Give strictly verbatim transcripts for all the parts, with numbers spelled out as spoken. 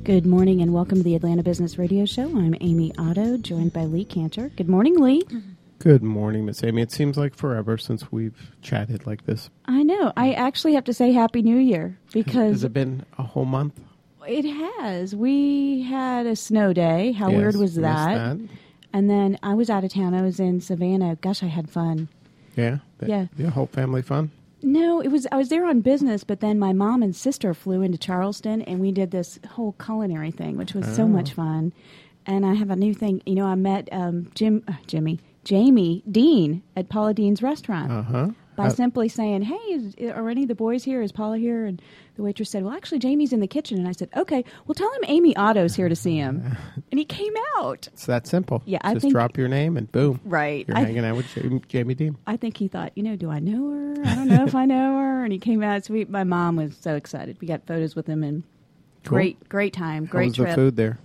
Good morning and welcome to the Atlanta Business Radio Show. I'm Amy Otto, joined by Lee Cantor. Good morning, Lee. Good morning, Miss Amy. It seems like forever since we've chatted like this. I know. I actually have to say Happy New Year because... Has it been a whole month? It has. We had a snow day. How yes, weird was that? that? And then I was out of town. I was in Savannah. Gosh, I had fun. Yeah? The, yeah. The whole family fun? No, it was. I was there on business, but then my mom and sister flew into Charleston, and we did this whole culinary thing, which was oh. so much fun. And I have a new thing. You know, I met um, Jim, uh, Jimmy, Jamie Dean at Paula Dean's restaurant uh-huh. by uh, simply saying, "Hey, is, are any of the boys here? Is Paula here?" And the waitress said, "Well, actually, Jamie's in the kitchen." And I said, "Okay, well, tell him Amy Otto's here to see him." And he came out. It's that simple. Yeah, I Just think, drop your name and boom. Right. You're I, hanging out with Jamie, Jamie Dean. I think he thought, you know, do I know her? I don't know if I know her. And he came out. So we, my mom was so excited. We got photos with him and cool. great, great time. Great How was trip. the food there?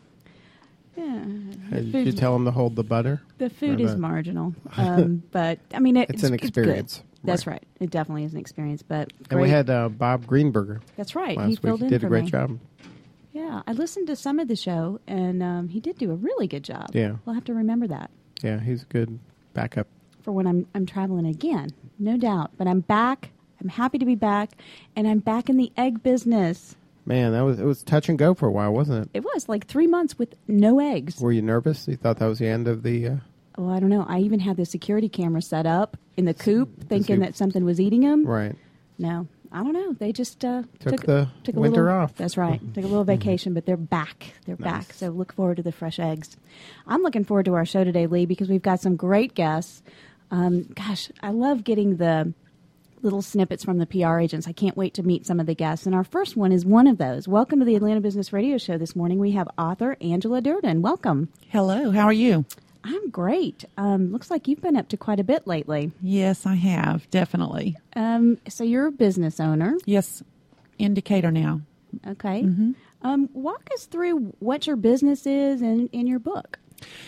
Yeah. Uh, did you tell him to hold the butter? The food is marginal. Um, but, I mean, it, it's, it's an experience. It's That's right. It definitely is an experience. But great. And we had uh, Bob Greenberger. That's right. Last he filled week. in He did for a great me. job. Yeah. I listened to some of the show, and um, he did do a really good job. Yeah. We'll have to remember that. Yeah, he's a good backup. For when I'm I'm traveling again, no doubt. But I'm back. I'm happy to be back, and I'm back in the egg business. Man, that was it was touch and go for a while, wasn't it? It was like three months with no eggs. Were you nervous? You thought that was the end of the... Uh... Oh, I don't know. I even had the security camera set up in the coop, thinking that something was eating them. Right. No, I don't know. They just uh, took, took the took a winter little, off. That's right. Took a little vacation, but they're back. They're nice. back. So look forward to the fresh eggs. I'm looking forward to our show today, Lee, because we've got some great guests. Um, gosh, I love getting the little snippets from the P R agents. I can't wait to meet some of the guests. And our first one is one of those. Welcome to the Atlanta Business Radio Show this morning. We have author Angela Durden. Welcome. Hello. How are you? I'm great. Um, looks like you've been up to quite a bit lately. Yes, I have. Definitely. Um, so you're a business owner. Yes. Indicator now. Okay. Mm-hmm. Um, walk us through what your business is and in your book.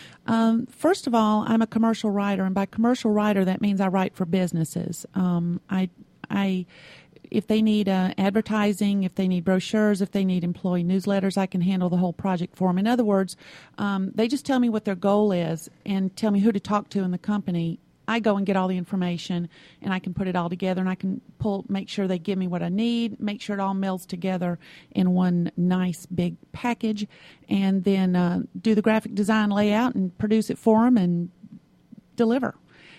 Um, first of all, I'm a commercial writer, and by commercial writer, that means I write for businesses. Um, I, I, if they need uh, advertising, if they need brochures, if they need employee newsletters, I can handle the whole project for them. In other words, um, they just tell me what their goal is and tell me who to talk to in the company. I go and get all the information, and I can put it all together, and I can pull, make sure they give me what I need, make sure it all melds together in one nice big package, and then uh, do the graphic design layout and produce it for them and deliver.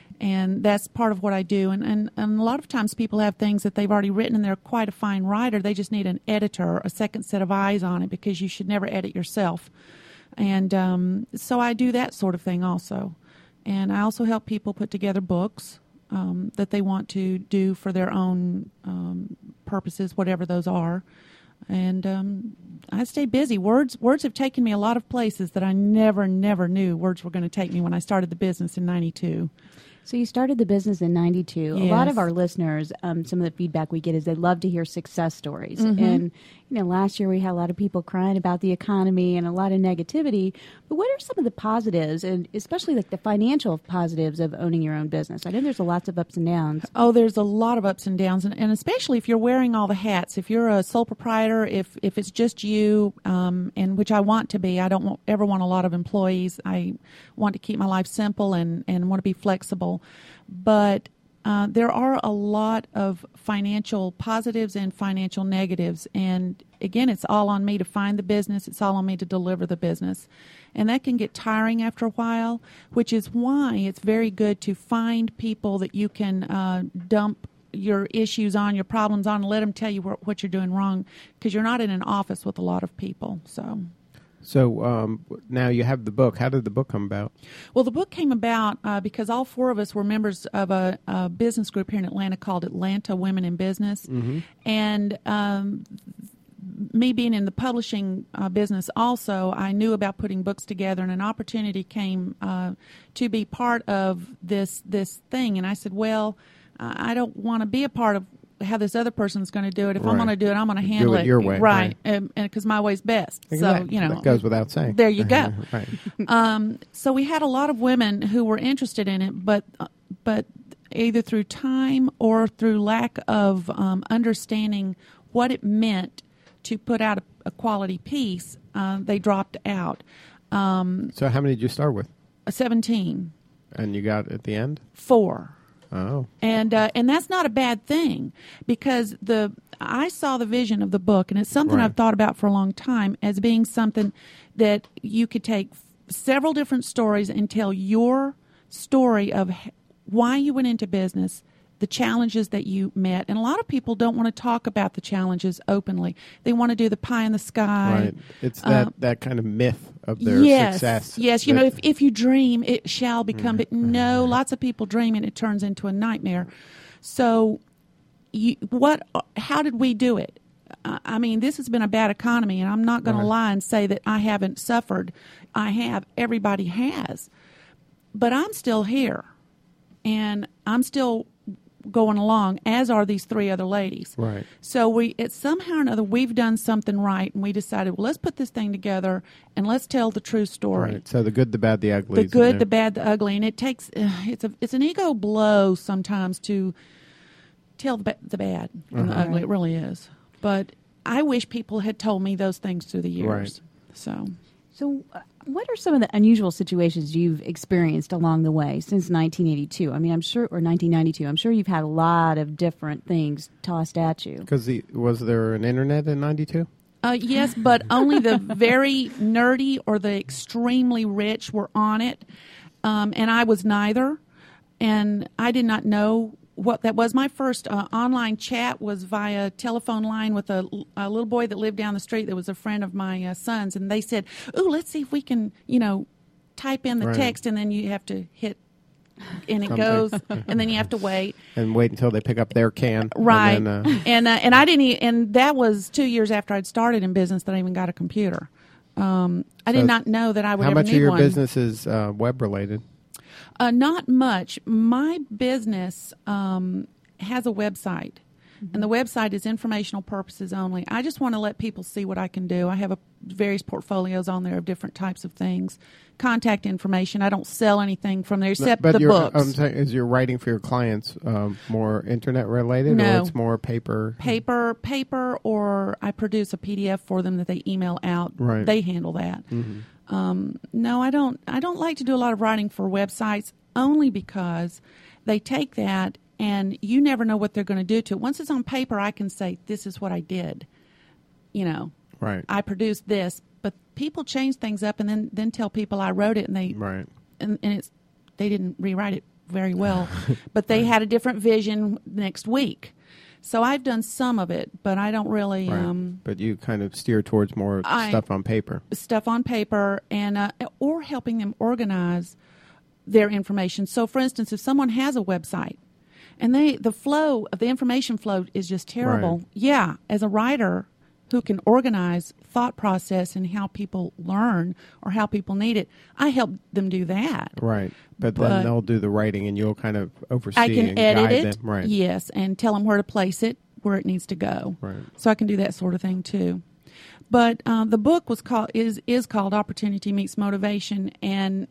And that's part of what I do. And, and, and a lot of times people have things that they've already written, and they're quite a fine writer. They just need an editor, a second set of eyes on it, because you should never edit yourself. And um, so I do that sort of thing also. And I also help people put together books um, that they want to do for their own um, purposes, whatever those are. And um, I stay busy. Words words have taken me a lot of places that I never, never knew words were going to take me when I started the business in ninety-two. So you started the business in ninety-two. Yes. A lot of our listeners, um, some of the feedback we get is they love to hear success stories. Mm-hmm. And, you know, last year we had a lot of people crying about the economy and a lot of negativity. But what are some of the positives, and especially like the financial positives of owning your own business? I know there's lots of ups and downs. Oh, there's a lot of ups and downs, and, and especially if you're wearing all the hats. If you're a sole proprietor, if if it's just you, um, and which I want to be. I don't want, ever want a lot of employees. I want to keep my life simple and, and want to be flexible. But uh, there are a lot of financial positives and financial negatives. And again, it's all on me to find the business. It's all on me to deliver the business. And that can get tiring after a while, which is why it's very good to find people that you can uh, dump your issues on, your problems on, and let them tell you wh- what you're doing wrong, because you're not in an office with a lot of people. So... So um, now you have the book. How did the book come about? Well, the book came about uh, because all four of us were members of a, a business group here in Atlanta called Atlanta Women in Business. Mm-hmm. And um, me being in the publishing uh, business also, I knew about putting books together, and an opportunity came uh, to be part of this this thing. And I said, well, uh, I don't want to be a part of how this other person's going to do it. If right. I'm going to do it, I'm going to handle do it, it your way, right, and because my way's best. Exactly. So you know, that goes without saying. There you go. Right. Um, so we had a lot of women who were interested in it, but uh, but either through time or through lack of um, understanding what it meant to put out a, a quality piece, uh, they dropped out. Um, So how many did you start with? seventeen. And you got at the end? Four. Oh. And uh, and that's not a bad thing, because the I saw the vision of the book, and it's something Right. I've thought about for a long time as being something that you could take f- several different stories and tell your story of h- why you went into business, the challenges that you met. And a lot of people don't want to talk about the challenges openly. They want to do the pie in the sky. Right. It's that, Uh, that kind of myth of their yes, success. Yes, you that- know, if, if you dream, it shall become. But Mm-hmm. no, lots of people dream and it turns into a nightmare. So, you, what? How did we do it? Uh, I mean, this has been a bad economy, and I'm not going Right. to lie and say that I haven't suffered. I have. Everybody has. But I'm still here, and I'm still going along, as are these three other ladies. Right. So we, it's somehow or another, we've done something right, and we decided, well, let's put this thing together and let's tell the true story. Right. So the good, the bad, the ugly. The is in good, there. the bad, the ugly, and it takes uh, it's a it's an ego blow sometimes to tell the, ba- the bad and the Uh-huh. ugly. It really is. But I wish people had told me those things through the years. Right. So. So, uh, what are some of the unusual situations you've experienced along the way since nineteen eighty-two? I mean, I'm sure, or nineteen ninety-two. I'm sure you've had a lot of different things tossed at you. Because the, was there an internet in ninety-two? Uh, yes, but only the very nerdy or the extremely rich were on it. Um, and I was neither. And I did not know what that was. My first uh, online chat was via telephone line with a, a little boy that lived down the street that was a friend of my uh, son's. And they said, ooh, let's see if we can, you know, type in the Right. text, and then you have to hit, and it Something. goes, and then you have to wait. And wait until they pick up their can. Right, And, then, uh, and uh, and I didn't, e- and that was two years after I'd started in business that I even got a computer. Um, I So did not know that I would how ever much need of your one. business is uh, web related? Uh, not much. My business um, has a website, and the website is informational purposes only. I just want to let people see what I can do. I have a, various portfolios on there of different types of things, contact information. I don't sell anything from there except but the you're, books. I'm saying, is your writing for your clients um, more internet related, No. or it's more paper? paper, paper, or I produce a P D F for them that they email out. Right. They handle that. Mhm. Um, no, I don't. I don't like to do a lot of writing for websites, only because they take that and you never know what they're going to do to it. Once it's on paper, I can say, "This is what I did." You know, Right. I produced this, but people change things up and then then tell people I wrote it, and they Right. and, and it's they didn't rewrite it very well, but they had a different vision next week. So I've done some of it, but I don't really Right. um, But you kind of steer towards more I- stuff on paper. stuff on paper and uh, or helping them organize their information. So, for instance, if someone has a website and they the flow of the information flow is just terrible, Right. yeah, as a writer who can organize thought process and how people learn or how people need it, I help them do that. Right. But, But- then they'll do the writing and you'll kind of oversee I can and edit guide it, them. Right. yes, and tell them where to place it, where it needs to go. Right. So I can do that sort of thing too. But uh, the book was called is is called Opportunity Meets Motivation, and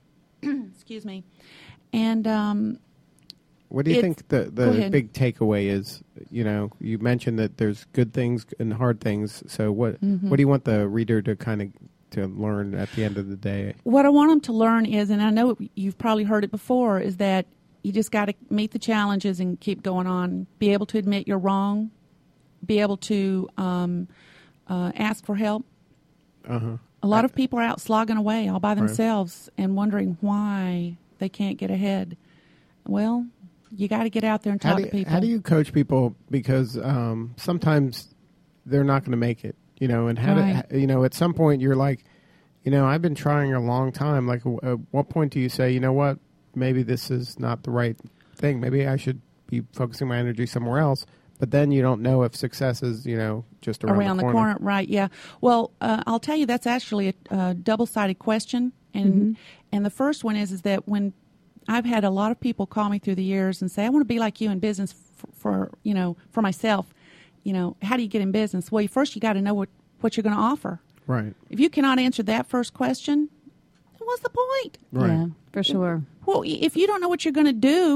excuse me, and um, What do you It's- think the, go the ahead. big takeaway is? You know, you mentioned that there's good things and hard things. So what Mm-hmm. what do you want the reader to kind of to learn at the end of the day? what I want them to learn is, and I know you've probably heard it before, is that you just got to meet the challenges and keep going on. Be able to admit you're wrong. Be able to um, uh, ask for help. Uh-huh. A lot of people are out slogging away all by themselves and wondering why they can't get ahead. Well, you got to get out there and How talk do, to you, people. how do you coach people? Because um, sometimes they're not going to make it, you know, and how Right. do, you know, at some point you're like, you know, I've been trying a long time. Like, w- at what point do you say, you know what, maybe this is not the right thing. Maybe I should be focusing my energy somewhere else. But then you don't know if success is, you know, just around, around the, the corner. corner, right? Yeah. Well, uh, I'll tell you that's actually a, a double-sided question, and and the first one is is that when I've had a lot of people call me through the years and say, I want to be like you in business for, for you know for myself. You know, how do you get in business? Well, first you got to know what what you're going to offer. Right. If you cannot answer that first question, then what's the point? Right. Yeah, for sure. Well, if you don't know what you're going to do,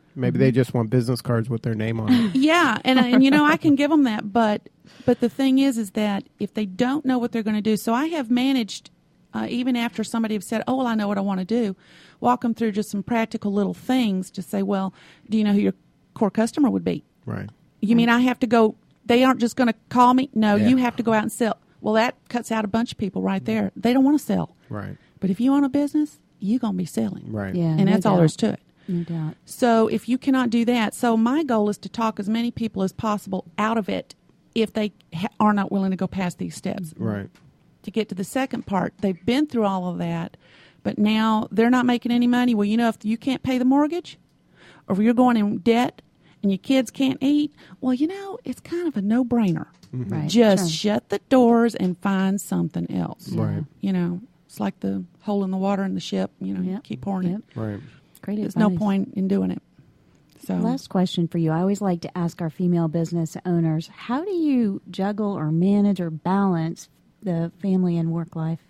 Maybe they just want business cards with their name on it. Yeah, and and you know I can give them that, but but the thing is, is that if they don't know what they're going to do, so I have managed, uh, even after somebody have said, "Oh, well, I know what I want to do," walk them through just some practical little things to say, "Well, do you know who your core customer would be?" Right. You mean I have to go? They aren't just going to call me. No, Yeah. you have to go out and sell. Well, that cuts out a bunch of people right there. They don't want to sell. Right. But if you own a business, you're going to be selling. Right. Yeah, And no that's all doubt. there is to it. No doubt. So if you cannot do that, so my goal is to talk as many people as possible out of it if they ha- are not willing to go past these steps. Right. To get to the second part, they've been through all of that, but now they're not making any money. Well, you know, if you can't pay the mortgage or if you're going in debt and your kids can't eat, well, you know, it's kind of a no-brainer. Mm-hmm. Right. Just Sure. shut the doors and find something else. Right. You know, it's like the hole in the water in the ship. You know, you Yep. keep pouring Yep. it. Right. Great There's advice. no point in doing it. So Last question for you. I always like to ask our female business owners, how do you juggle or manage or balance the family and work life?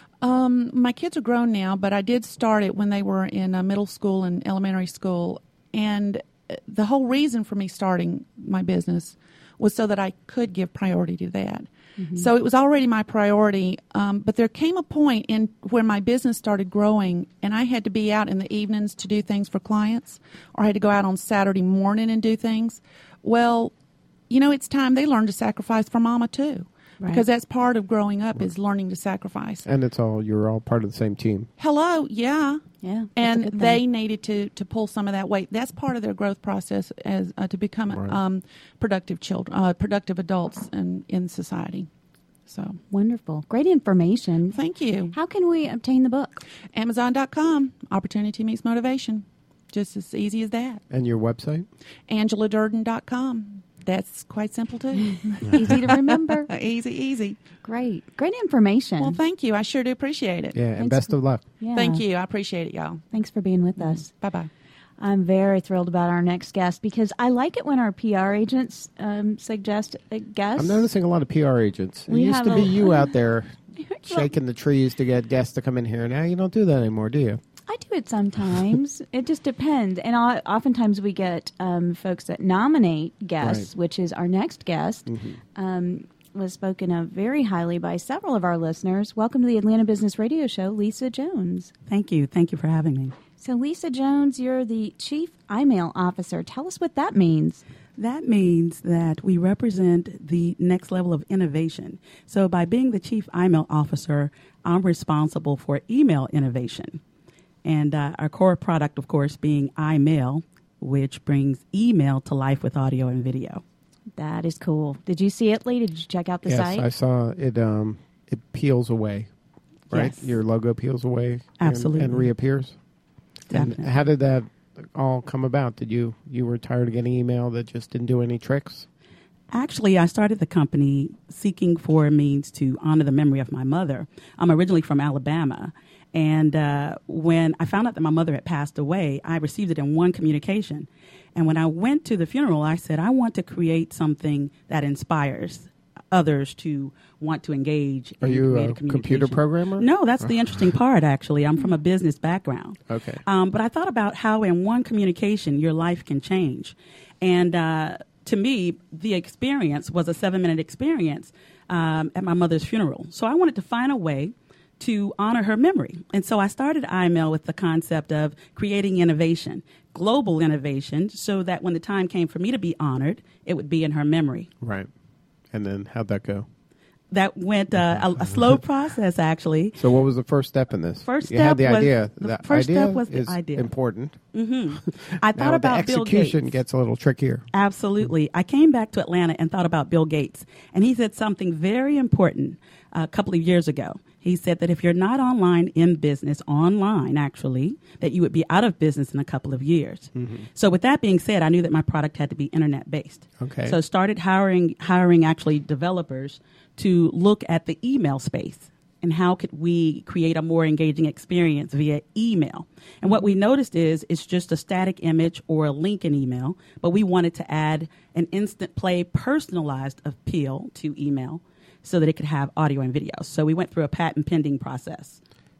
Um, my kids are grown now, but I did start it when they were in uh, middle school and elementary school. And uh, the whole reason for me starting my business was so that I could give priority to that. Mm-hmm. So it was already my priority. Um, but there came a point in where my business started growing, and I had to be out in the evenings to do things for clients, or I had to go out on Saturday morning and do things. Well, you know, it's time they learn to sacrifice for mama too. Right. Because that's part of growing up is learning to sacrifice. And it's all, you're all part of the same team. Hello, yeah. Yeah. that's a And good they thing. needed to, to pull some of that weight. That's part of their growth process as uh, to become Right. um, productive children, uh, productive adults in, in society. So Wonderful. Great information. thank you. How can we obtain the book? Amazon dot com, Opportunity Meets Motivation. Just as easy as that. And your website? Angela Durden dot com. That's quite simple too. Easy to remember. easy, easy. Great. Great information. Well, thank you. I sure do appreciate it. Yeah, and Thanks best for- of luck. Yeah. Thank you. I appreciate it, y'all. Thanks for being with us. Bye bye. I'm very thrilled about our next guest because I like it when our P R agents um, suggest a guest. I'm noticing a lot of P R agents. It We used have to be a- you out there shaking the trees to get guests to come in here. Now you don't do that anymore, do you? I do it sometimes. It just depends. And I, oftentimes we get um, folks that nominate guests, Right. which is our next guest. Mm-hmm. Um, was spoken of very highly by several of our listeners. Welcome to the Atlanta Business Radio Show, Lisa Jones. Thank you. Thank you for having me. So, Lisa Jones, you're the Chief I-Mail Officer. Tell us what that means. That means that we represent the next level of innovation. So by being the Chief I-Mail Officer, I'm responsible for email innovation. And uh, our core product, of course, being iMail, which brings email to life with audio and video. That is cool. Did you see it, Lee? Did you check out the yes, site? I saw it. Um, it peels away, right? Yes. Your logo peels away, and- Absolutely. and, reappears. And Definitely. how did that all come about? Did you you were tired of getting email that just didn't do any tricks? Actually, I started the company seeking for a means to honor the memory of my mother. I'm originally from Alabama. And uh, when I found out that my mother had passed away, I received it in one communication. And when I went to the funeral, I said, I want to create something that inspires others to want to engage Are in you creative a computer communication. programmer? No, that's the interesting part, actually. I'm from a business background. Okay. Um, but I thought about how in one communication your life can change. And uh, to me, the experience was a seven-minute experience um, at my mother's funeral. So I wanted to find a way to honor her memory. And so I started iMail with the concept of creating innovation, global innovation, so that when the time came for me to be honored, it would be in her memory. Right. And then how'd that go? That went uh, a, a slow process, actually. So what was the first step in this? First you had step the was- idea. the That first idea step was the is idea. important. hmm I thought Now about the Bill execution Gates. gets a little trickier. Absolutely. I came back to Atlanta and thought about Bill Gates, and he said something very important a couple of years ago. He said that if you're not online in business, online actually, that you would be out of business in a couple of years. Mm-hmm. So with that being said, I knew that my product had to be internet based. Okay. So started hiring hiring actually developers to look at the email space and how could we create a more engaging experience via email. And what we noticed is it's just a static image or a link in email, but we wanted to add an instant play personalized appeal to email so that it could have audio and video. So we went through a patent pending process.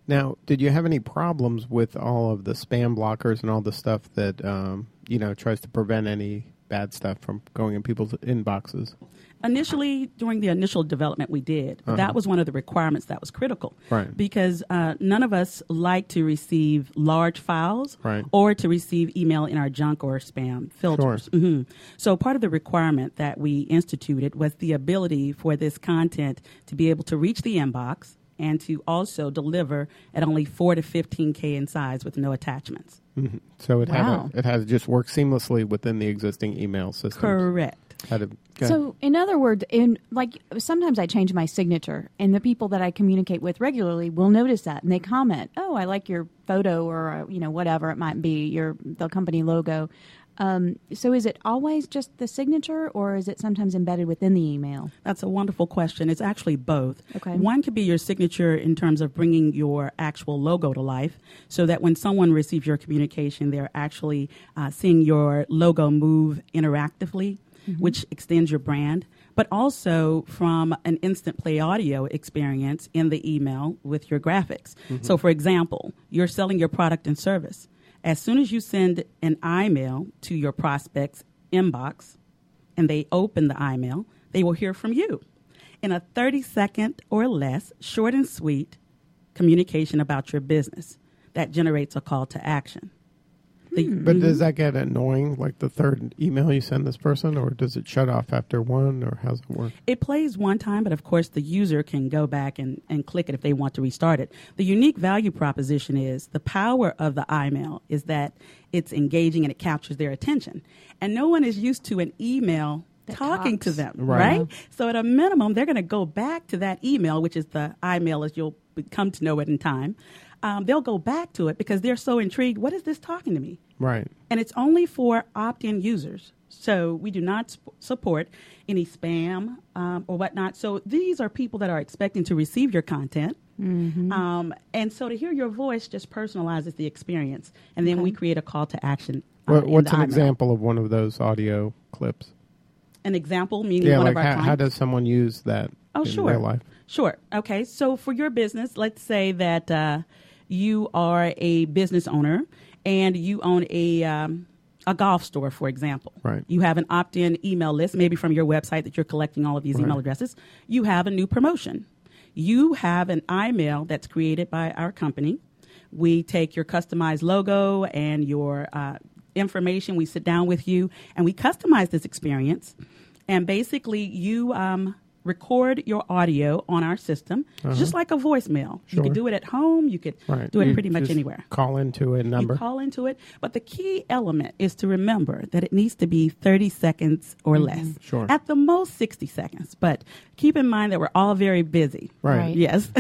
Now, did you have any problems with all of the spam blockers and all the stuff that, um, you know, tries to prevent any bad stuff from going in people's inboxes? Initially, during the initial development we did, Uh-huh. that was one of the requirements that was critical. Right. Because uh, none of us like to receive large files Right. or to receive email in our junk or spam filters. Sure. hmm So part of the requirement that we instituted was the ability for this content to be able to reach the inbox and to also deliver at only four to fifteen K in size with no attachments. Mm-hmm. So it Wow. had a, it has just worked seamlessly within the existing email system. Correct. Had a, So, in other words, in like sometimes I change my signature, and the people that I communicate with regularly will notice that, and they comment, "Oh, I like your photo," or uh, you know, whatever it might be, your the company logo. Um, so, is it always just the signature, or is it sometimes embedded within the email? That's a wonderful question. It's actually both. Okay. One could be your signature in terms of bringing your actual logo to life so that when someone receives your communication, they're actually uh, seeing your logo move interactively, mm-hmm. which extends your brand, but also from an instant play audio experience in the email with your graphics. Mm-hmm. So, for example, you're selling your product and service. As soon as you send an email to your prospect's inbox and they open the email, they will hear from you in a thirty second or less, short and sweet communication about your business that generates a call to action. The, But does that get annoying, like the third email you send this person, or does it shut off after one, or how's it work? It plays one time, but of course the user can go back and, and click it if they want to restart it. The unique value proposition is the power of the email is that it's engaging and it captures their attention. And no one is used to an email That talking talks. to them, Right. right? So at a minimum, they're going to go back to that email, which is the email as you'll come to know it in time. Um, they'll go back to it because they're so intrigued. What is this talking to me? Right. And it's only for opt-in users. So we do not sp- support any spam um, or whatnot. So these are people that are expecting to receive your content. Mm-hmm. Um, and so to hear your voice just personalizes the experience. And then Okay. we create a call to action. uh, What, in what's the an email. example of one of those audio clips? An example, meaning Yeah, one like of our how, clients. how does someone use that Oh, in sure. real life? Sure. Okay. So for your business, let's say that uh, you are a business owner and you own a um, a golf store, for example. Right. You have an opt-in email list, maybe from your website that you're collecting all of these email Right. addresses. You have a new promotion. You have an email that's created by our company. We take your customized logo and your uh, information. We sit down with you and we customize this experience. And basically, you um, record your audio on our system, Uh-huh. just like a voicemail. You Sure. could do it at home. You could Right. do it You pretty much just anywhere. Call into a number. You call into it. But the key element is to remember that it needs to be thirty seconds or less. Sure. At the most, sixty seconds. But keep in mind that we're all very busy. Right. Right. Yes.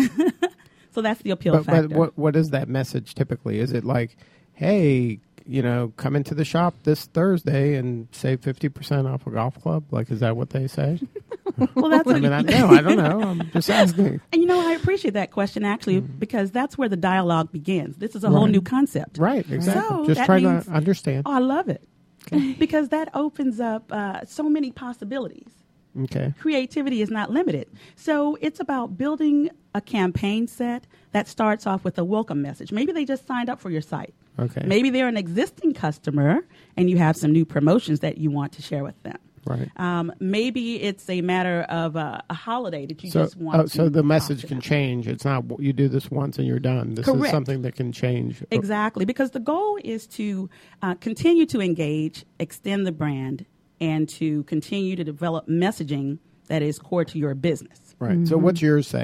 So that's the appeal But, factor. but what what is that message typically? Is it like, hey, you know, come into the shop this Thursday and save fifty percent off a golf club? Like, is that what they say? well, that's I mean, I, no, I don't know. I'm just asking. And you know, I appreciate that question actually because that's where the dialogue begins. This is a whole Right. new concept. Right, exactly. So just that trying means- to understand. Oh, I love it because that opens up uh, so many possibilities. Okay. Creativity is not limited. So it's about building a campaign set that starts off with a welcome message. Maybe they just signed up for your site. Okay. Maybe they're an existing customer and you have some new promotions that you want to share with them. Right. Um, maybe it's a matter of uh, a holiday that you So, just want oh, so to the talk message to can them. change. It's not w- you do this once and you're done. This is Correct. something that can change. Exactly, because the goal is to uh, continue to engage, extend the brand, and to continue to develop messaging that is core to your business. Right. So what's yours say?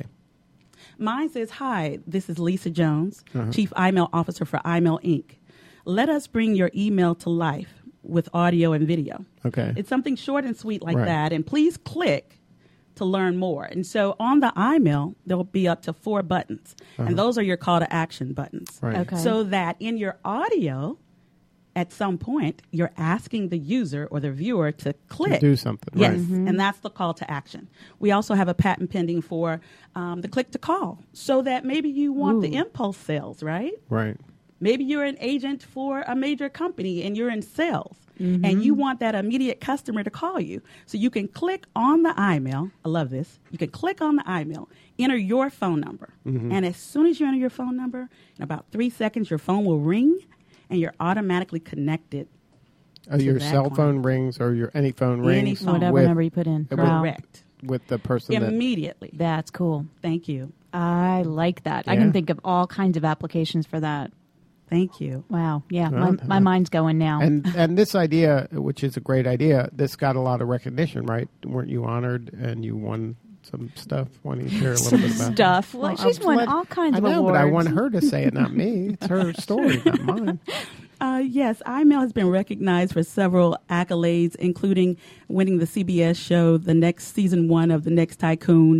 Mine says, hi, this is Lisa Jones, Uh-huh. Chief Email Officer for iMail Incorporated. Let us bring your email to life with audio and video. Okay. It's something short and sweet like Right. that. And please click to learn more. And so on the iMail, there will be up to four buttons. Uh-huh. And those are your call to action buttons. Right. Okay. So that in your audio, at some point, you're asking the user or the viewer to click. To do something. Yes, Right. and that's the call to action. We also have a patent pending for um, the click to call, so that maybe you want the Ooh. impulse sales, right? Right. Maybe you're an agent for a major company and you're in sales. Mm-hmm. And you want that immediate customer to call you. So you can click on the iMail. I love this. You can click on the iMail, enter your phone number. Mm-hmm. And as soon as you enter your phone number, in about three seconds, your phone will ring and you're automatically connected. Uh, your that cell client. phone rings or your any phone Any rings phone. Whatever with, number you put in. with- Wow. Correct. with the person that. Immediately. That's cool. Thank you. I like that. I Yeah. can think of all kinds of applications for that. Thank you. Wow. Yeah, Well, my, my mind's going now. And and this idea, which is a great idea, this got a lot of recognition, right? Weren't you honored and you won some stuff? Why don't you share a little bit about Stuff. that? Well, she's I'm won let- all kinds I of know, awards. but I want her to say it, not me. It's her story, not mine. Uh, yes, iMail has been recognized for several accolades, including winning the C B S show, the next season one of The Next Tycoon.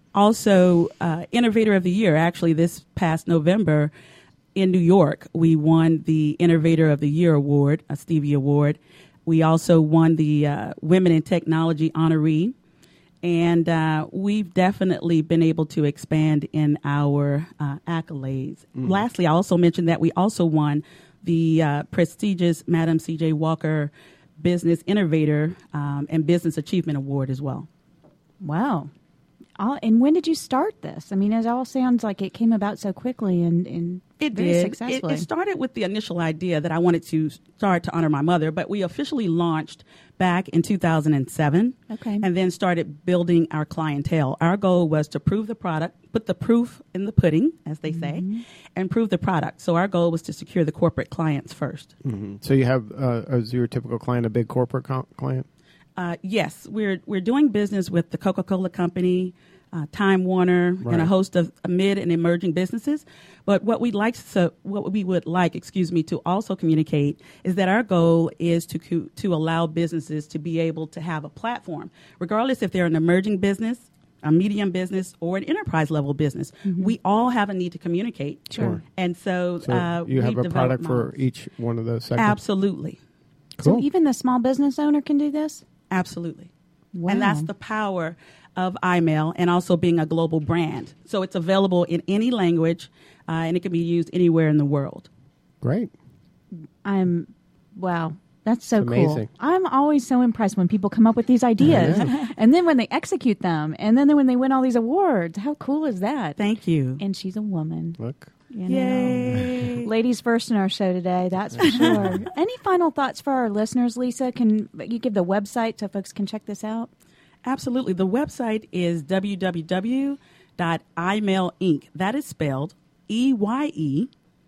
Also, uh, Innovator of the Year. Actually, this past November in New York, we won the Innovator of the Year award, a Stevie Award. We also won the uh, Women in Technology honoree. And uh, we've definitely been able to expand in our uh, accolades. Mm. Lastly, I also mentioned that we also won the uh, prestigious Madam C J Walker Business Innovator um, and Business Achievement Award as well. Wow. All, and when did you start this? I mean, it all sounds like it came about so quickly and, and It very did. It, successfully. it started with the initial idea that I wanted to start to honor my mother, but we officially launched back in two thousand seven. Okay. And then started building our clientele. Our goal was to prove the product, put the proof in the pudding, as they say, Mm-hmm. and prove the product. So our goal was to secure the corporate clients first. hmm So you have, uh, is your typical client a big corporate co- client? Uh, yes, we're we're doing business with the Coca-Cola Company, uh, Time Warner, Right. and a host of mid and emerging businesses. But what we'd like, so what we would like, excuse me, to also communicate is that our goal is to co- to allow businesses to be able to have a platform, regardless if they're an emerging business, a medium business, or an enterprise level business. We all have a need to communicate. Sure. And so, So uh, you have we've a developed product for models. each one of those segments? Absolutely. So Cool. even the small business owner can do this? Absolutely. Wow. And that's the power of iMail and also being a global brand. So it's available in any language uh, and it can be used anywhere in the world. Great. I'm, wow. That's so It's cool. amazing. I'm always so impressed when people come up with these ideas and then when they execute them and then when they win all these awards. How cool is that? Thank you. And she's a woman. Look. You know. Yay. Ladies first in our show today, that's for sure. Any final thoughts for our listeners, Lisa? Can you give the website so folks can check this out? Absolutely. The website is w w w dot imail inc. That is spelled E Y E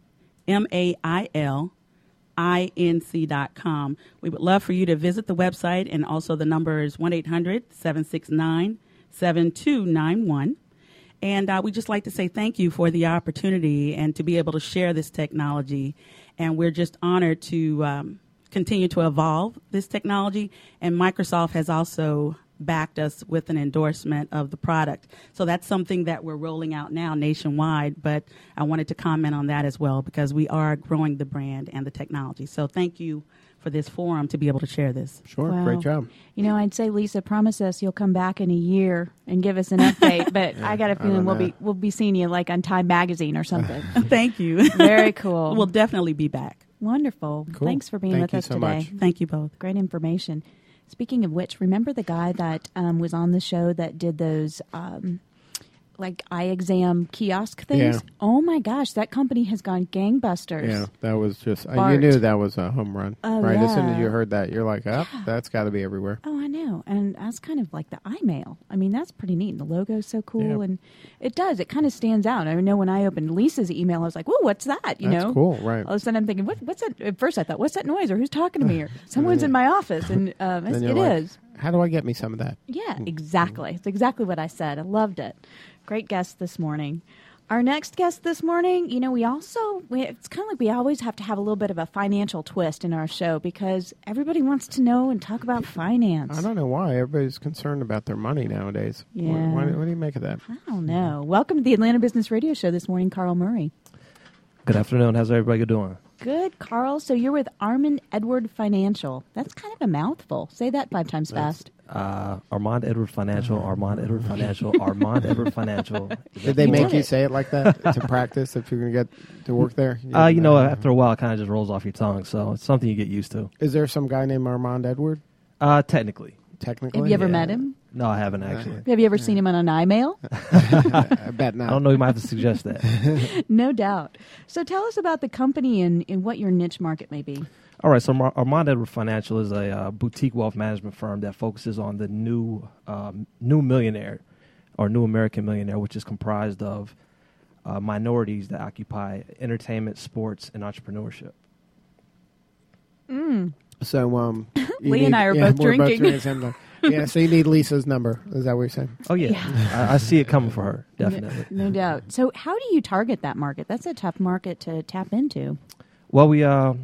M A I L I N C dot com. We would love for you to visit the website, and also the number is one eight hundred seven six nine seven two nine one. And uh, we just like to say thank you for the opportunity and to be able to share this technology. And we're just honored to um, continue to evolve this technology. And Microsoft has also backed us with an endorsement of the product. So that's something that we're rolling out now nationwide. But I wanted to comment on that as well because we are growing the brand and the technology. So thank you for this forum to be able to share this. Sure. Wow. Great job. You know, I'd say, Lisa, promise us you'll come back in a year and give us an update. But I got a feeling don't we'll know. be we'll be seeing you like on Time Magazine or something. Thank you. Very cool. We'll definitely be back. Wonderful. Cool. Thanks for being Thank with you us so today. much. Thank you both. Great information. Speaking of which, remember the guy that um, was on the show that did those um, like eye exam kiosk things? Yeah. Oh my gosh, that company has gone gangbusters. Yeah, that was just, uh, you Bart. knew that was a home run. Oh, right? As soon as yeah. you heard that, you're like, oh, that's got to be everywhere. Oh, I know. And that's kind of like the iMail. I mean, that's pretty neat. And the logo's so cool. Yeah. And it does. It kind of stands out. I know when I opened Lisa's email, I was like, whoa, what's that? You That's know? cool, right. All of a sudden I'm thinking, what, what's that? At first I thought, what's that noise? Or who's talking to me? Or someone's Yeah. in my office. And um, Then it's, you're it like, is. How do I get me some of that? Yeah, exactly. It's exactly what I said. I loved it. Great guest this morning. Our next guest this morning, you know, we also, we, it's kind of like we always have to have a little bit of a financial twist in our show because everybody wants to know and talk about finance. I don't know why. Everybody's concerned about their money nowadays. What- Yeah. What, what do you make of that? I don't know. Welcome to the Atlanta Business Radio Show this morning, Carl Murray. Good afternoon. How's everybody doing? good, Carl. So you're with Armand Edward Financial. That's kind of a mouthful. Say that five times fast. Uh, Armand Edward Financial, Armand Edward Financial, Armand Edward Financial. Did they You make did you it. say it like that to practice if you're going to get to work there? Uh, you know, after a while, it kind of just rolls off your tongue, so it's something you get used to. Is there some guy named Armand Edward? Uh, technically. Technically? Have you ever Yeah. met him? No, I haven't actually. Have you ever seen him on an iMail? I bet not. I don't know. You might have to suggest that. No doubt. So tell us about the company and, and what your niche market may be. All right, so Mar- Armand Edward Financial is a uh, boutique wealth management firm that focuses on the new um, new millionaire or new American millionaire, which is comprised of uh, minorities that occupy entertainment, sports, and entrepreneurship. So, um, you Lee and I are both we're drinking. drinking same time. Yeah, so you need Lisa's number. Is that what you're saying? Oh, yeah. I, I see it coming for her, definitely. No, no doubt. So how do you target that market? That's a tough market to tap into. Well, we uh,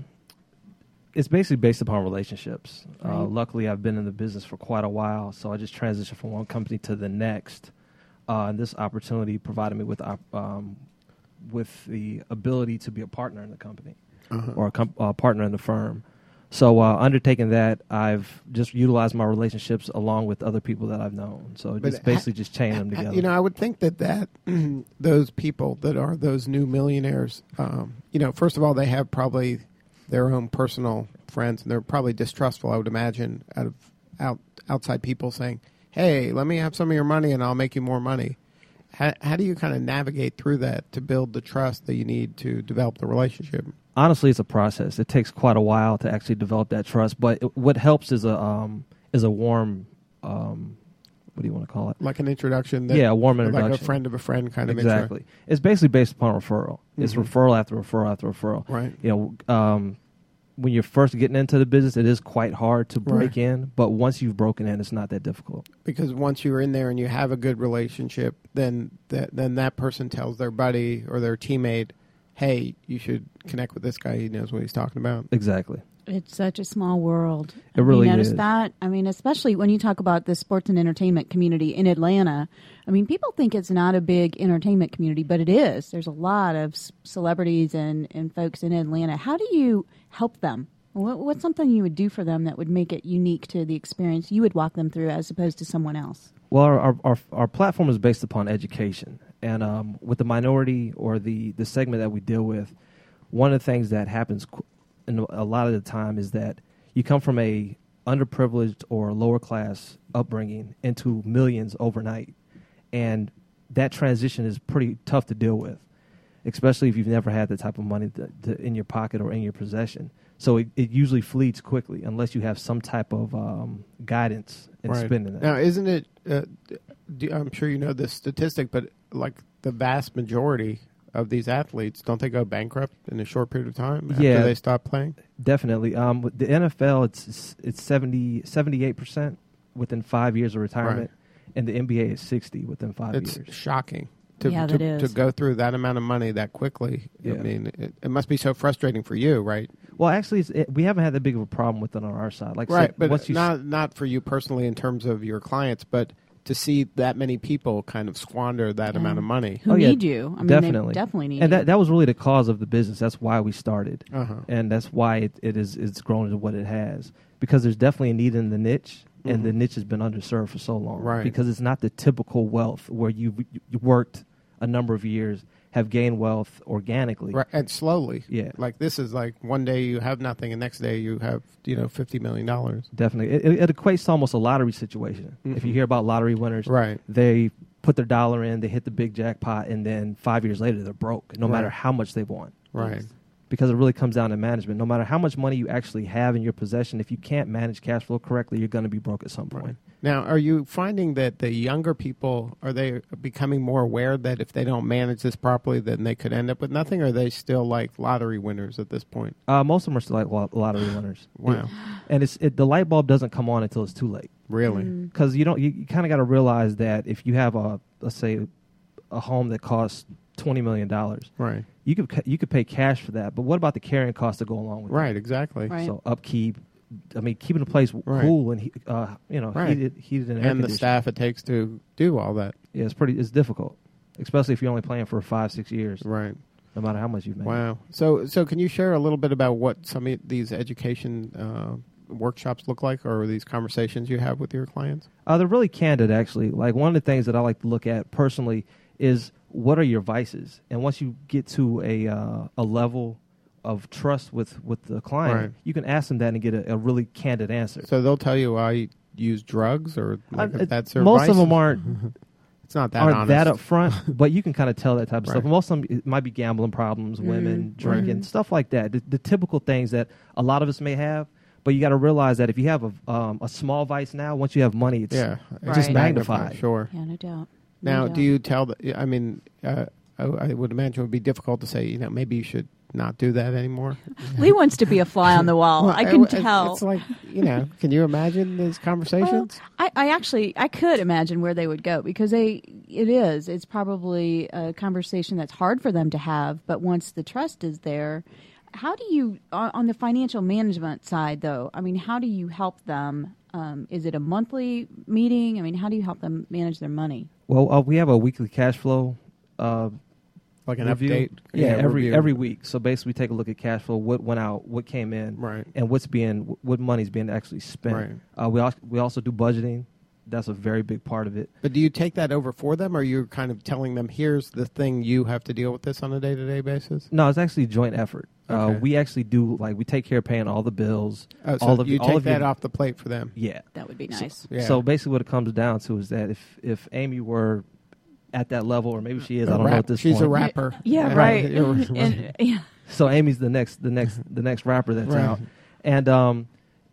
it's basically based upon relationships. Uh, Right. luckily, I've been in the business for quite a while, so I just transitioned from one company to the next. Uh, and this opportunity provided me with op- um, with the ability to be a partner in the company Uh-huh. or a com- uh, partner in the firm. So, uh, undertaking that, I've just utilized my relationships along with other people that I've known. So, But it's basically just chaining them Ha- together. You know, I would think that that those people that are those new millionaires, um, you know, first of all, they have probably their own personal friends, and they're probably distrustful. I would imagine out of out outside people saying, "Hey, let me have some of your money, and I'll make you more money." How, how do you kind of navigate through that to build the trust that you need to develop the relationship? Honestly, it's a process. It takes quite a while to actually develop that trust. But it, what helps is a um, is a warm, um, what do you want to call it? Like an introduction, that, Yeah, a warm like introduction. a friend of a friend kind of intro. Exactly. It's basically based upon referral. It's Mhm. referral after referral after referral. Right. You know, um, when you're first getting into the business, it is quite hard to break Right. in. But once you've broken in, it's not that difficult. Because once you're in there and you have a good relationship, then that then that person tells their buddy or their teammate, "Hey, you should connect with this guy. He knows what he's talking about." Exactly. It's such a small world. It Have really you noticed is. that? I mean, especially when you talk about the sports and entertainment community in Atlanta. I mean, people think it's not a big entertainment community, but it is. There's a lot of s- celebrities and, and folks in Atlanta. How do you help them? What, what's something you would do for them that would make it unique to the experience you would walk them through as opposed to someone else? Well, our, our, our, our platform is based upon education. And um, with the minority or the, the segment that we deal with, one of the things that happens qu- in a lot of the time is that you come from a underprivileged or lower class upbringing into millions overnight. And that transition is pretty tough to deal with, especially if you've never had the type of money to, to, in your pocket or in your possession. So it, it usually fleets quickly unless you have some type of um, guidance in Right. spending it. Now, isn't it? Uh, do, I'm sure you know this statistic, but like the vast majority of these athletes, don't they go bankrupt in a short period of time after Yeah. they stop playing? Definitely. Um, with the N F L, it's it's seventy, seventy-eight percent within five years of retirement, and the N B A is sixty within five It's years. shocking. To, Yeah, to, that is. to go through that amount of money that quickly. I Yeah. mean, it, it must be so frustrating for you, right? Well, actually, it's, it, we haven't had that big of a problem with it on our side. Like, Right, say, but once you not not for you personally in terms of your clients, but to see that many people kind of squander that Yeah. amount of money. Who Oh, yeah, need you? I mean, definitely, they definitely need and you. that that was really the cause of the business. That's why we started, Uh-huh. and that's why it, it is it's grown into what it has. Because there's definitely a need in the niche, and the Mhm. niche has been underserved for so long. Right. Because it's not the typical wealth where you you worked a number of years, have gained wealth organically. Right, and slowly. Yeah. Like this is like one day you have nothing, and next day you have you know fifty million dollars. Definitely. It, it, it equates to almost a lottery situation. If you Mhm. hear about lottery winners, Right. they put their dollar in, they hit the big jackpot, and then five years later they're broke, no matter Right. how much they've won. Right. Because it really comes down to management. No matter how much money you actually have in your possession, if you can't manage cash flow correctly, you're going to be broke at some point. Right. Now, are you finding that the younger people, are they becoming more aware that if they don't manage this properly, then they could end up with nothing? Or are they still like lottery winners at this point? Uh, most of them are still like lo- lottery winners. Wow. And it's it, the light bulb doesn't come on until it's too late. Really? Mm. Because you don't, you, you kind of got to realize that if you have a, let's say, a home that costs twenty million dollars, Right. you could ca- you could pay cash for that. But what about the carrying costs that go along with it? Right, exactly. Right. So upkeep, I mean, keeping the place Right. cool and he, uh, you know Right. heated, heated and, air And the conditioned. staff it takes to do all that. Yeah, it's pretty. It's difficult, especially if you're only playing for five, six years. Right. no matter how much you've made. Wow. So, so can you share a little bit about what some of these education uh, workshops look like, or these conversations you have with your clients? Uh, they're really candid, actually. Like, one of the things that I like to look at personally is what are your vices? And once you get to a uh, a level of trust with, with the client, Right. you can ask them that and get a, a really candid answer. So they'll tell you I use drugs, or like Uh, if that's their most vice? of them aren't It's not that aren't honest. that up front, but you can kind of tell that type of stuff. Right. Most of them, it might be gambling problems, women, drinking, stuff like that. The, the typical things that a lot of us may have. But you got to realize that if you have a um, a small vice now, once you have money, it's Yeah, Right. just Right. magnified. Sure. Yeah, no doubt. No Now, doubt. do you tell the? I mean, uh, I, I would imagine it would be difficult to say. You know, maybe you should not do that anymore. Lee wants to be a fly on the wall. Well, I can it- tell. It's like, you know, can you imagine these conversations? I, I actually I could imagine where they would go, because they it is it's probably a conversation that's hard for them to have, but once the trust is there, how do you on, on the financial management side though? I mean, how do you help them? Um, is it a monthly meeting? I mean, how do you help them manage their money? Well, uh, we have a weekly cash flow uh, Like an review. update? Yeah, every review. every week. So basically, we take a look at cash flow, what went out, what came in, Right. and what's being what money's being actually spent. Right. Uh, we also, we also do budgeting. That's a very big part of it. But do you take that over for them, or you're kind of telling them, here's the thing, you have to deal with this on a day-to-day basis? No, it's actually a joint effort. Uh, Okay. we actually do like we take care of paying all the bills. Oh, so all of you all take of that your- off the plate for them. Yeah. That would be nice. Yeah. So basically, what it comes down to is that if if Amy were at that level, or maybe she is, I A don't know rap- at this She's point. a rapper. Yeah, right. You're- And, yeah. So Amy's the next, the next, the next rapper that's Right. out, and um,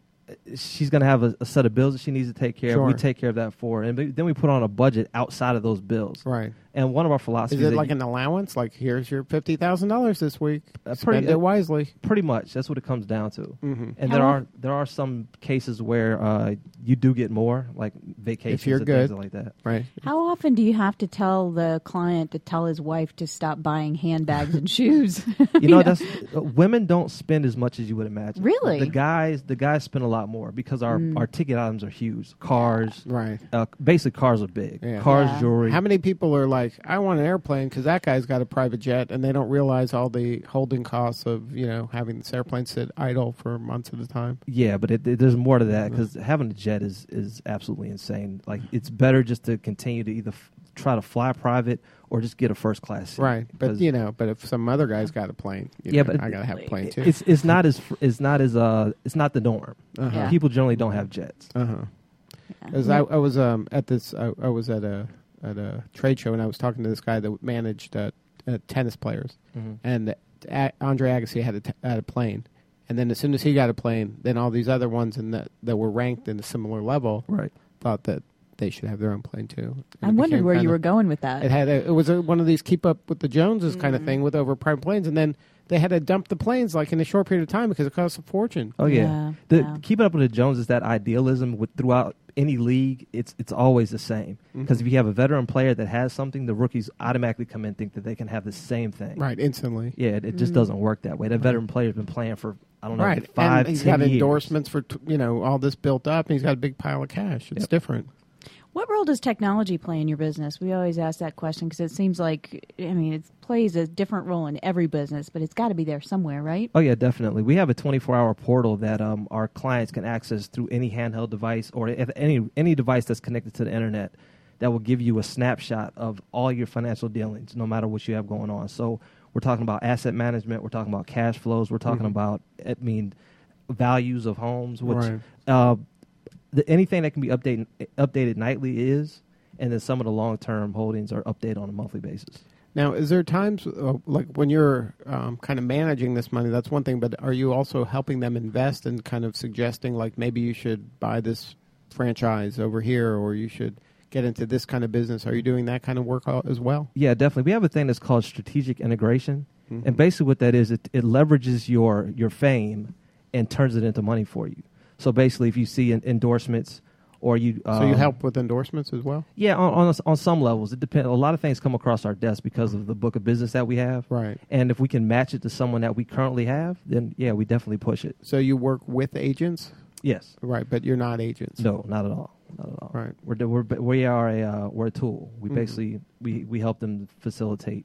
she's gonna have a, a set of bills that she needs to take care of. We Sure. take care of that for her, and b- then we put on a budget outside of those bills. Right. And one of our philosophies Is it that like you- an allowance? Like, here's your fifty thousand dollars this week. Uh, Spend pretty- it wisely. pretty much that's what it comes down to. Mm-hmm. And How there of- are there are some cases where uh, you do get more, like vacations you're and good. things like that. Right. How often do you have to tell the client to tell his wife to stop buying handbags and shoes? You know, that's uh, women don't spend as much as you would imagine. Really? the guys the guys spend a lot more because our, Mm. our ticket items are huge. Cars, Right. uh, basic cars are big. Yeah. Cars, Yeah. jewelry. How many people are like, I want an airplane because that guy's got a private jet, and they don't realize all the holding costs of, you know, having this airplane sit idle for months at a time? Yeah, but it, it- there's more to that Mm-hmm. because having a jet is is absolutely insane. Like, it's better just to continue to either f- try to fly private or just get a first class seat. Right. But, 'Cause you know, but if some other guy's got a plane, you Yeah, know, but I got to have a plane too. it's it's not as fr- it's not as uh it's not the norm. Uh-huh. Yeah. People generally don't have jets. Uh-huh. Yeah. Because I, I was um, at this, I, I was at a at a trade show, and I was talking to this guy that managed uh, uh, tennis players, Mhm. and a- Andre Agassi had a t- had a plane, and then as soon as he got a plane, then all these other ones in that that were ranked in a similar level Right. thought that they should have their own plane too. I And it wondered became where you kinda- were going with that. It had a, it was a, one of these keep up with the Joneses kind of Mhm. thing with overpriced planes, and then they had to dump the planes like in a short period of time because it cost a fortune. Oh yeah. Yeah, The yeah. keeping up with the Joneses, that idealism with throughout any league, it's it's always the same. Because Mhm. if you have a veteran player that has something, the rookies automatically come in and think that they can have the same thing. Right, instantly. Yeah, it, it just Mm. doesn't work that way. That veteran player's been playing for I don't know Right, five, and he's ten got years. endorsements for t- you know all this built up, and he's got a big pile of cash. It's Yep. different. What role does technology play in your business? We always ask that question because it seems like, I mean, it plays a different role in every business, but it's got to be there somewhere, right? Oh yeah, definitely. We have a twenty-four hour portal that um, our clients can access through any handheld device or if any any device that's connected to the internet. That will give you a snapshot of all your financial dealings, no matter what you have going on. So we're talking about asset management. We're talking about cash flows. We're talking Mhm. about, I mean, values of homes. Which Right. uh, the, anything that can be updated updated nightly is, and then some of the long term holdings are updated on a monthly basis. Now, is there times uh, like when you're um, kind of managing this money? That's one thing, but are you also helping them invest and kind of suggesting like maybe you should buy this franchise over here, or you should get into this kind of business? Are you doing that kind of work al- as well? Yeah, definitely. We have a thing that's called strategic integration. Mhm. And basically what that is, it, it leverages your, your fame and turns it into money for you. So basically if you see en- endorsements or you... So you um, help with endorsements as well, Yeah, on, on, on some levels. It depends. A lot of things come across our desk because of the book of business that we have. right? And if we can match it to someone that we currently have, then yeah, we definitely push it. So you work with agents, Yes. right? But you're not agents, No, not at all. Not at all. right? We're, we're, we are a, uh, we're a tool. We Mhm. basically, we, we help them facilitate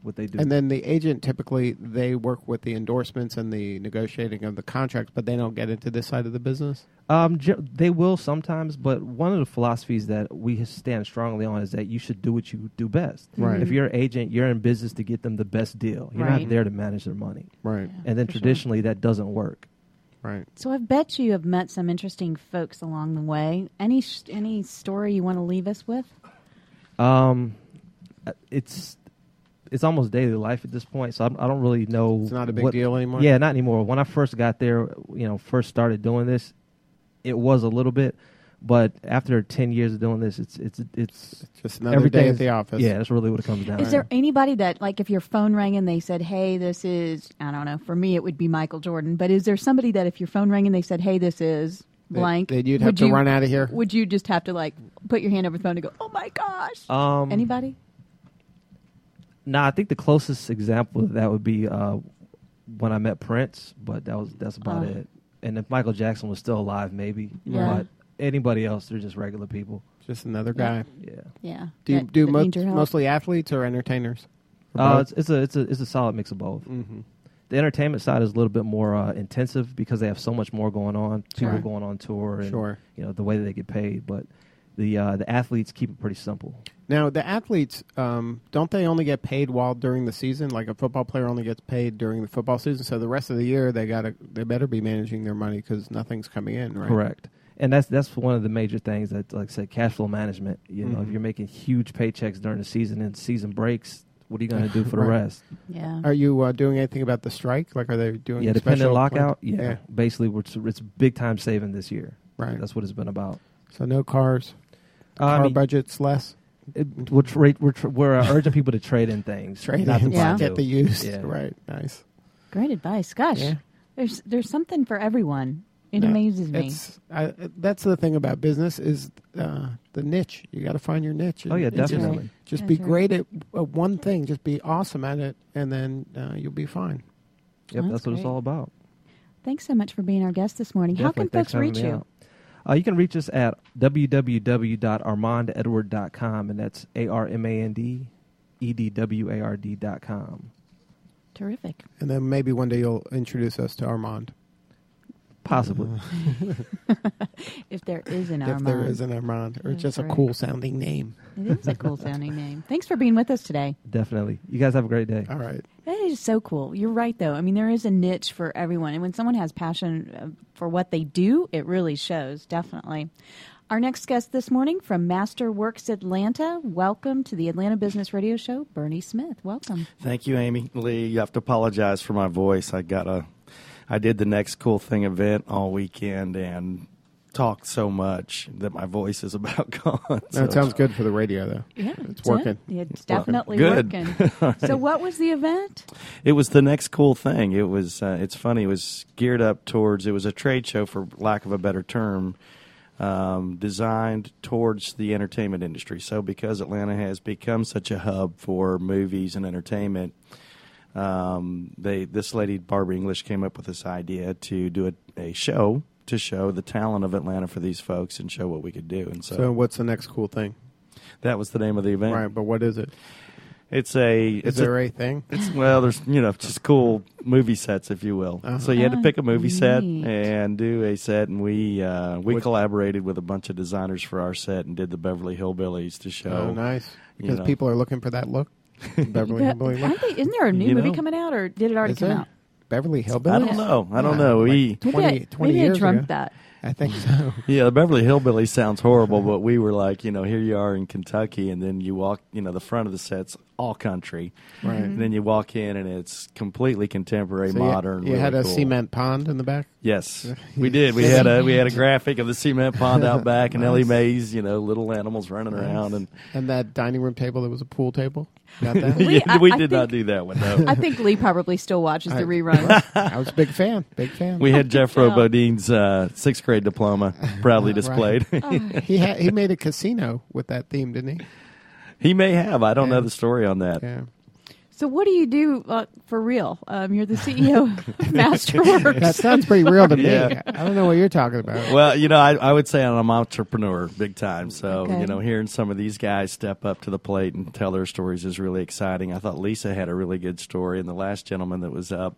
what they do. And then the agent typically they work with the endorsements and the negotiating of the contracts, but they don't get into this side of the business. Um, ge- they will sometimes, but one of the philosophies that we stand strongly on is that you should do what you do best. Right. If you're an agent, you're in business to get them the best deal. You're Right. not there to manage their money. Right. And then for sure. traditionally, that doesn't work. Right. So I bet you have met some interesting folks along the way. Any sh- any story you want to leave us with? Um, it's it's almost daily life at this point, so I, I don't really know. It's not a big what- deal anymore. Yeah, not anymore. When I first got there, you know, first started doing this, it was a little bit, but after ten years of doing this, it's it's it's Just another day at the office. Yeah, that's really what it comes down Is to. there anybody that, like, if your phone rang and they said, "Hey, this is," I don't know. For me, it would be Michael Jordan. But is there somebody that, if your phone rang and they said, "Hey, this is blank," Then you'd have would to you- run out of here. Would you just have to like put your hand over the phone and go, "Oh my gosh"? Um, Anybody? Nah, I think the closest example of that would be uh, when I met Prince, but that was that's about Oh. it. And if Michael Jackson was still alive, maybe. Yeah. But anybody else, they're just regular people. Just another guy. Yeah. Yeah. Do you That- do that mo- needs your help. mostly athletes or entertainers? Or Uh, both? it's, it's a it's a it's a solid mix of both. Mm-hmm. The entertainment side is a little bit more uh, intensive because they have so much more going on. People Sure. going on tour, and Sure. you know the way that they get paid. But the uh, the athletes keep it pretty simple. Now the athletes, um, don't they only get paid while during the season? Like a football player only gets paid during the football season, so the rest of the year they gotta they better be managing their money because nothing's coming in, right? Correct. And that's that's one of the major things that, like I said, cash flow management. You know, Mhm. if you're making huge paychecks during the season and season breaks, what are you going to do for the Right. rest? Yeah. Are you uh, doing anything about the strike? Like, are they doing Yeah, the special pending lockout. plan- Yeah, basically, we're, it's big time saving this year. right. That's what it's been about. So no cars, Uh, I car mean, budgets less. it, we're tra- we're, tra- we're uh, urging people to trade in things, Trade not to in, buy Yeah. new. get the used. Yeah. Right, nice. Great advice. Gosh, Yeah. there's there's something for everyone. It No, amazes me. It's I, that's the thing about business is uh, the niche. You got to find your niche. Oh yeah, And just- definitely. Just That's be right. great at uh, one thing. Just be awesome at it, and then uh, you'll be fine. Yep, That's that's what it's great. all about. Thanks so much for being our guest this morning. How Definitely. can Thanks folks for having reach me you? out. Uh, you can reach us at w w w dot armand edward dot com, and that's A R M A N D E D W A R D dot com. Terrific. And then maybe one day you'll introduce us to Armand, Possibly. If there is an if Armand. there is an Armand, or That's just a right. cool sounding name. It is a cool sounding name. Thanks for being with us today. Definitely. You guys have a great day. All right. That is so cool. You're right, though. I mean, there is a niche for everyone. And when someone has passion uh, for what they do, it really shows, definitely. Our next guest this morning from Masterworks Atlanta. Welcome to the Atlanta Business Radio Show, Bernie Smith. Welcome. Thank you, Amy Lee. You have to apologize for my voice. I got a, I did the Next Cool Thing event all weekend and talked so much that my voice is about gone. No, So- it sounds good for the radio, though. Yeah, It's that's working. it. It's definitely Good. working. So, what was the event? It was the Next Cool Thing. It was. Uh, it's funny. It was geared up towards. It was a trade show, for lack of a better term, um, designed towards the entertainment industry. So, because Atlanta has become such a hub for movies and entertainment, um, they this lady Barbara English came up with this idea to do a, a show to show the talent of Atlanta for these folks and show what we could do. And so, So, what's the next cool thing? that was the name of the event. Right, but what is it? It's a. Is It's there a, a thing? It's, well, there's, you know, just cool movie sets, if you will. Uh-huh. So you had to pick a movie set Neat. and do a set, and we uh, we What- collaborated with a bunch of designers for our set and did the Beverly Hillbillies to show. Oh, nice. Because know. people are looking for that look. Beverly Yeah, Hillbilly look. aren't they, isn't there a new You movie know. coming out, or did it already Is come there? out? Beverly Hillbilly? I don't know. I don't Yeah, know. like We twenty, maybe I, twenty maybe years I dreamt ago. that. I think so. yeah, the Beverly Hillbillies sounds horrible, but we were like, you know, here you are in Kentucky, and then you walk, you know, the front of the set's all country, Right. and then you walk in, and it's completely contemporary, So you- modern. You, really had a cool. cement pond in the back? Yes, we did. We had a we had a graphic of the cement pond out back, and Ellie Nice. Mae's, you know, little animals running around, and And that dining room table that was a pool table? Got that? Lee, yeah, I- we I did not think- do that one. No, I think Lee probably still watches I- the reruns. I was a big fan. Big fan. we had Jeff tell. Robodine's uh, sixth grade diploma proudly displayed. he had, he made a casino with that theme, didn't he? He may have. I don't Yeah. know the story on that. Yeah. So what do you do uh, for real? Um, you're the C E O of Masterworks. That sounds pretty real to me. Yeah. I don't know what you're talking about. Well, you know, I, I would say I'm an entrepreneur big time. So, Okay. you know, hearing some of these guys step up to the plate and tell their stories is really exciting. I thought Lisa had a really good story, and the last gentleman that was up,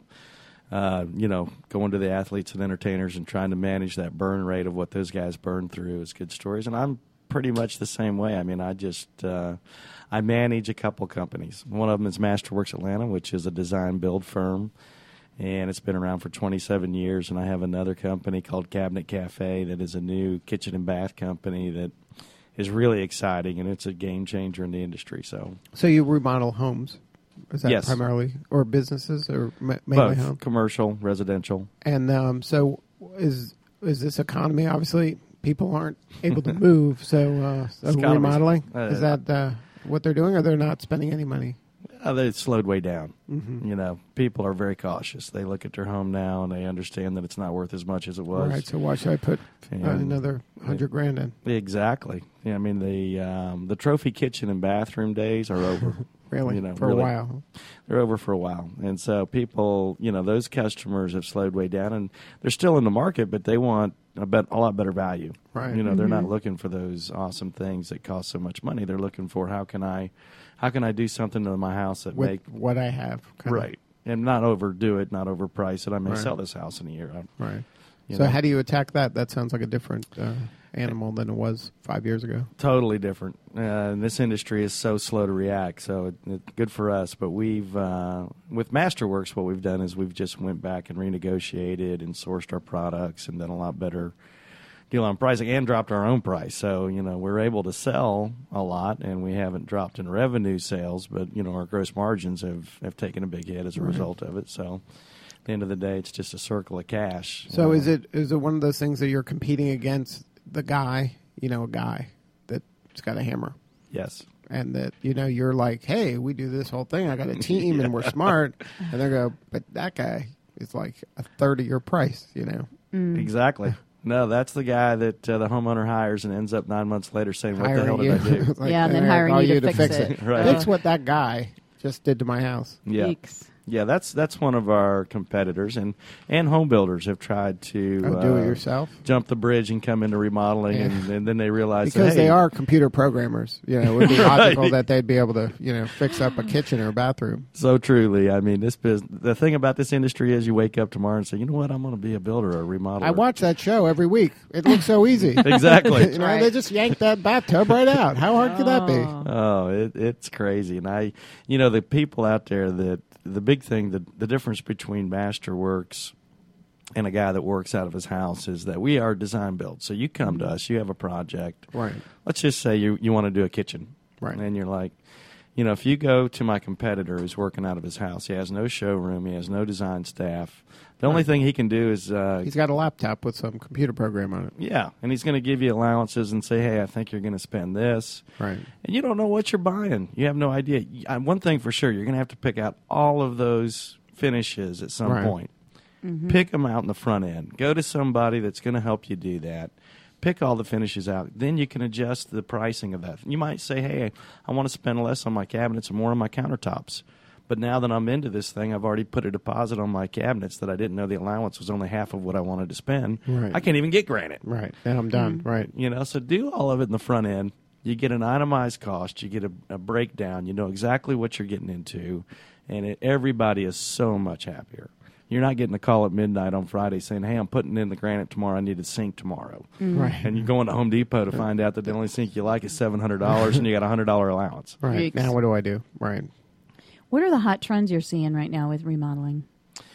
uh, you know, going to the athletes and entertainers and trying to manage that burn rate of what those guys burn through is good stories. And I'm pretty much the same way. I mean, I just uh, I manage a couple companies. One of them is Masterworks Atlanta, which is a design build firm, and it's been around for twenty-seven years. And I have another company called Cabinet Cafe that is a new kitchen and bath company that is really exciting, and it's a game changer in the industry. So, So you remodel homes? Is that Yes. primarily, or businesses, or ma- mainly both homes? commercial, residential. And um, so is is this economy? Obviously, people aren't able to move. So, uh, so Economy's- remodeling uh, is that uh, what they're doing, or they're not spending any money? Uh, they slowed way down. Mm-hmm. You know, people are very cautious. They look at their home now and they understand that it's not worth as much as it was. Right. So why should I put uh, And- another hundred grand in? Exactly. Yeah, I mean the um, the trophy kitchen and bathroom days are over. Really, You know, for really. a while. They're over for a while, and so people, you know, those customers have slowed way down, and they're still in the market, but they want a, bet, a lot better value. Right. You know, they're Mm-hmm. not looking for those awesome things that cost so much money. They're looking for how can I, how can I do something to my house that With make what I have, kinda. right, and not overdo it, not overprice it. I may Right. sell this house in a year. I- Right. you So know. how do you attack that? That sounds like a different uh, animal than it was five years ago. Totally different. Uh, and this industry is so slow to react, so it, it's good for us. But we've, uh, with Masterworks, what we've done is we've just went back and renegotiated and sourced our products and done a lot better deal on pricing and dropped our own price. So, you know, we're able to sell a lot, and we haven't dropped in revenue sales, but, you know, our gross margins have, have taken a big hit as a Right. result of it. So at the end of the day, it's just a circle of cash. So Uh, is it is it one of those things that you're competing against the guy, you know, a guy that's got a hammer, Yes. and that, you know, you're like, hey, we do this whole thing. I got a team, and we're smart, and they go, but that guy is like a third of your price, you know. Mm. Exactly. No, that's the guy that uh, the homeowner hires and ends up nine months later saying, "What the Hiring hell did you. I do?" It's like, Yeah, and then "Hey, I hiring call you to fix it. it. Right. Fix what that guy just did to my house. Yeah, Yeeks. yeah. That's that's one of our competitors, and and home builders have tried to Oh, do uh, it yourself. jump the bridge and come into remodeling, Yeah. and, and then they realize Because that, they hey, are computer programmers. You know, it would be logical Right. that they'd be able to, you know, fix up a kitchen or a bathroom. so truly. I mean, this business. The thing about this industry is, you wake up tomorrow and say, "You know what? I'm going to be a builder or a remodeler." I watch that show every week. It looks so easy. exactly. you know, Right. they just yanked that bathtub right out. How hard could that be? Oh. Oh, it, it's crazy. And I, you know, the people out there that the big thing, the, the difference between Masterworks and a guy that works out of his house is that we are design build. So you come to us, you have a project. Right. Let's just say you, you want to do a kitchen. Right. And you're like, you know, if you go to my competitor who's working out of his house, he has no showroom, he has no design staff. The only Right. thing he can do is uh, He's got a laptop with some computer program on it. yeah, and he's going to give you allowances and say, hey, I think you're going to spend this. Right. And you don't know what you're buying. You have no idea. Y- uh, One thing for sure, you're going to have to pick out all of those finishes at some Right. point. Pick them out in the front end. Go to somebody that's going to help you do that. Pick all the finishes out. Then you can adjust the pricing of that. You might say, hey, I want to spend less on my cabinets and more on my countertops. But now that I'm into this thing, I've already put a deposit on my cabinets that I didn't know the allowance was only half of what I wanted to spend. Right. I can't even get granite. Right. Then I'm done. Right. You know, so do all of it in the front end. You get an itemized cost. You get a, a breakdown. You know exactly what you're getting into, and it, everybody is so much happier. You're not getting a call at midnight on Friday saying, "Hey, I'm putting in the granite tomorrow. I need a sink tomorrow," Right. and you're going to Home Depot to find out that the only sink you like is seven hundred dollars, and you got a hundred dollar allowance. Right. Yikes. Now what do I do? Right. What are the hot trends you're seeing right now with remodeling?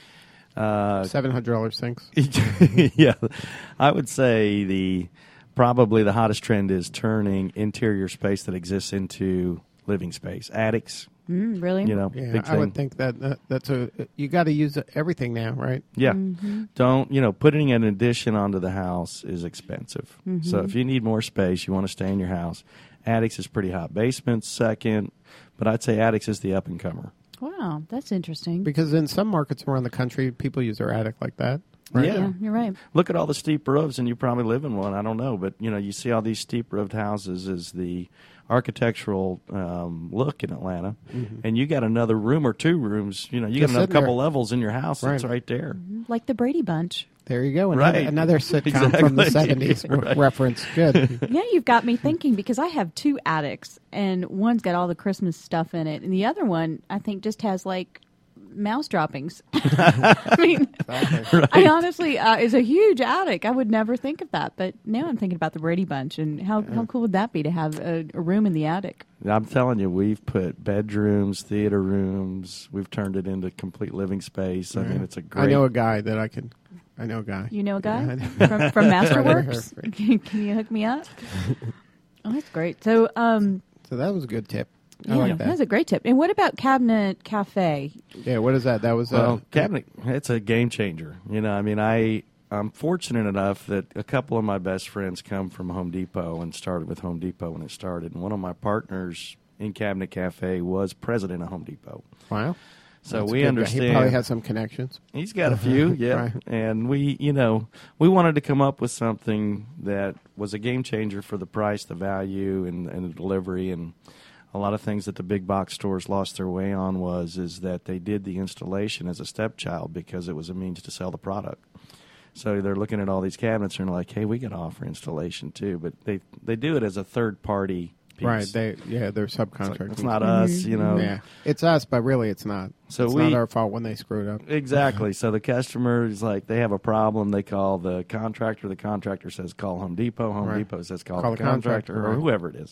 Uh, Seven hundred dollars sinks. yeah, I would say the probably the hottest trend is turning interior space that exists into living space. Attics, Mm, really? you know, Yeah, big I thing. would think that, that that's a you got to use everything now, right? Yeah. Mm-hmm. Don't, you know, putting an addition onto the house is expensive. Mm-hmm. So if you need more space, you want to stay in your house, attics is pretty hot. Basement's second, but I'd say attics is the up and comer. Wow, that's interesting. Because in some markets around the country, people use their attic like that. Right. Yeah. Yeah, you're right. Look at all the steep roofs, and you probably live in one. I don't know, but you know, you see all these steep roofed houses as the architectural um, look in Atlanta, Mhm. and you got another room or two rooms. You know, you Just got another sitting couple there. levels in your house. That's Right. right there. Like the Brady Bunch. There you go. Another, Right. another sitcom from the Exactly. seventies Right. reference. Good. Yeah, you've got me thinking because I have two attics, and one's got all the Christmas stuff in it, and the other one I think just has like mouse droppings. I mean, I honestly uh, is a huge attic. I would never think of that, but now I'm thinking about the Brady Bunch, and how how cool would that be to have a, a room in the attic? I'm telling you, we've put bedrooms, theater rooms. We've turned it into complete living space. I mean, it's a great. I know a guy that I can. I know a guy. You know a guy Yeah, I know. from, from Masterworks? Right. can, can you hook me up? Oh, that's great. So, um, So that was a good tip. I yeah, like that was that. a great tip. And what about Cabinet Cafe? Yeah, what is that? That was Well, uh, cabinet, it's a game changer. You know, I mean, I I'm fortunate enough that a couple of my best friends come from Home Depot and started with Home Depot when it started. And one of my partners in Cabinet Cafe was president of Home Depot. Wow. So That's a we good guy. understand. He probably has some connections. He's got a few, yeah. Right. And we, you know, we wanted to come up with something that was a game changer for the price, the value, and, and the delivery. And a lot of things that the big box stores lost their way on was is that they did the installation as a stepchild because it was a means to sell the product. So they're looking at all these cabinets and they're like, hey, we got to offer installation too. But they, they do it as a third party piece. Right. They yeah, they're It's, like, subcontractors. it's not us, you know. Yeah. It's us, but really it's not. So it's we- not our fault when they screwed up. Exactly. So the customer is like, they have a problem. They call the contractor. The contractor says, call Home Depot. Home Right. Depot says, call, Call the the contractor, contractor, or right. whoever it is.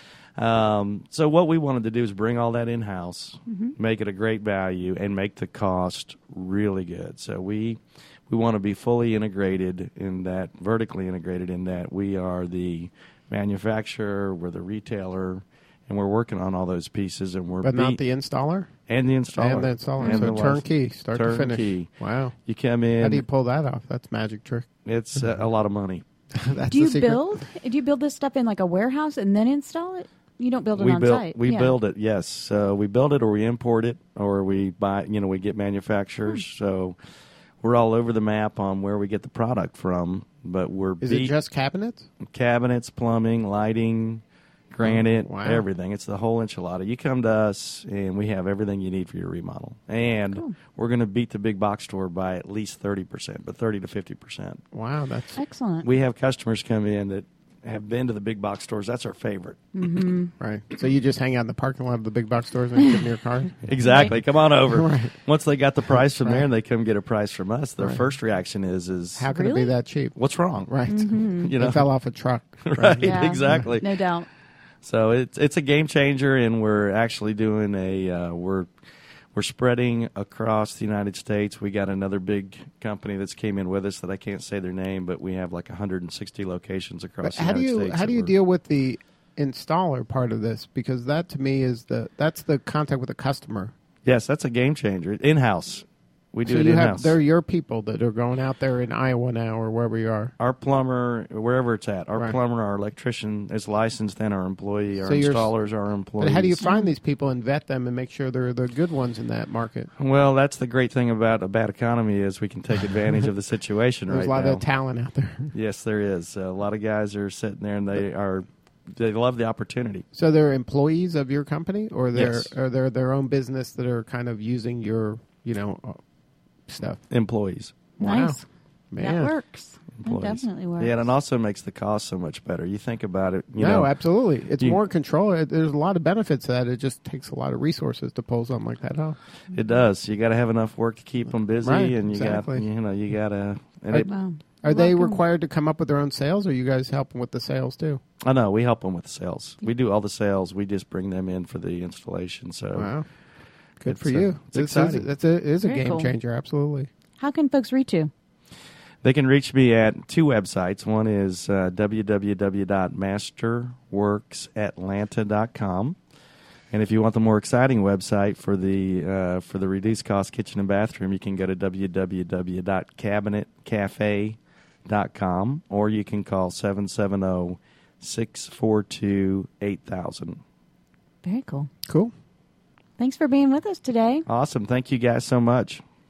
Um, so what we wanted to do is bring all that in-house, make it a great value, and make the cost really good. So we we want to be fully integrated in that, vertically integrated in that we are the manufacturer, we're the retailer, and we're working on all those pieces. And we're But not be- the installer? and the installer And the installer. And so the turnkey, start to finish. Turnkey. Wow. You come in. How do you pull that off? That's a magic trick. It's uh, a lot of money. That's Do you the secret. build? Do you build this stuff in like a warehouse and then install it? You don't build it we on build site. we yeah. build it. Yes, uh, we build it, or we import it, or we buy. You know, we get manufacturers. Hmm. So we're all over the map on where we get the product from. But we're Is beat- it just cabinets? cabinets, plumbing, lighting, granite, Oh, wow. everything. It's the whole enchilada. You come to us, and we have everything you need for your remodel. And Cool. we're going to beat the big box store by at least thirty percent, but thirty to fifty percent. Wow, that's Excellent. We have customers come in that have been to the big box stores. That's our favorite. Mm-hmm. right. So you just hang out in the parking lot of the big box stores and get in your car? Exactly. Come on over. Right. Once they got the price from Right. there and they come get a price from us, their Right. first reaction is, is How can it Really? be that cheap? what's wrong? Right. You know, It fell off a truck. right? Yeah. Exactly. No doubt. So it's it's a game changer, and we're actually doing a uh, we're we're spreading across the United States. We got another big company that's came in with us that I can't say their name, but we have like one hundred sixty locations across But the how do United you States. how that do you we're- deal with the installer part of this? Because that to me is the that's the contact with the customer. Yes, that's a game changer. In house, we do so it you in have house. they're your people that are going out there in Iowa now or wherever you are. Our plumber, wherever it's at, our Right. plumber, our electrician is licensed, and our employee, our So you're- installers are our employees. But how do you find these people and vet them and make sure they're the good ones in that market? Well, that's the great thing about a bad economy is we can take advantage of the situation There's right a lot now. of talent out there. Yes, there is. Uh, a lot of guys are sitting there and they are they love the opportunity. So they're employees of your company, or they're Yes. or they're their own business that are kind of using your you know uh, stuff. Employees. Wow. Nice. Man. That works. That Employees. definitely works. Yeah, and it also makes the cost so much better. You think about it. You no, know, absolutely. It's you- more control. It, there's a lot of benefits to that. It just takes a lot of resources to pull something like that off. it does. You got to have enough work to keep them busy, Right, and you exactly. got you know you got to. And I- it, Wow. Are they Welcome. required to come up with their own sales, or you guys help them with the sales too? I know we help them with the sales. We do all the sales. We just bring them in for the installation. So Wow, good It's, for uh, you. it's This is, exciting. that's a, it is a Very game cool. changer. Absolutely. How can folks reach you? they can reach me at two websites. One is uh, w w w dot masterworks atlanta dot com. And if you want the more exciting website for the uh, for the reduced cost kitchen and bathroom, you can go to w w w dot cabinet cafe dot com, or you can call seven seven zero, six four two, eight thousand. Very cool. Cool. Thanks for being with us today. Awesome. Thank you guys so much.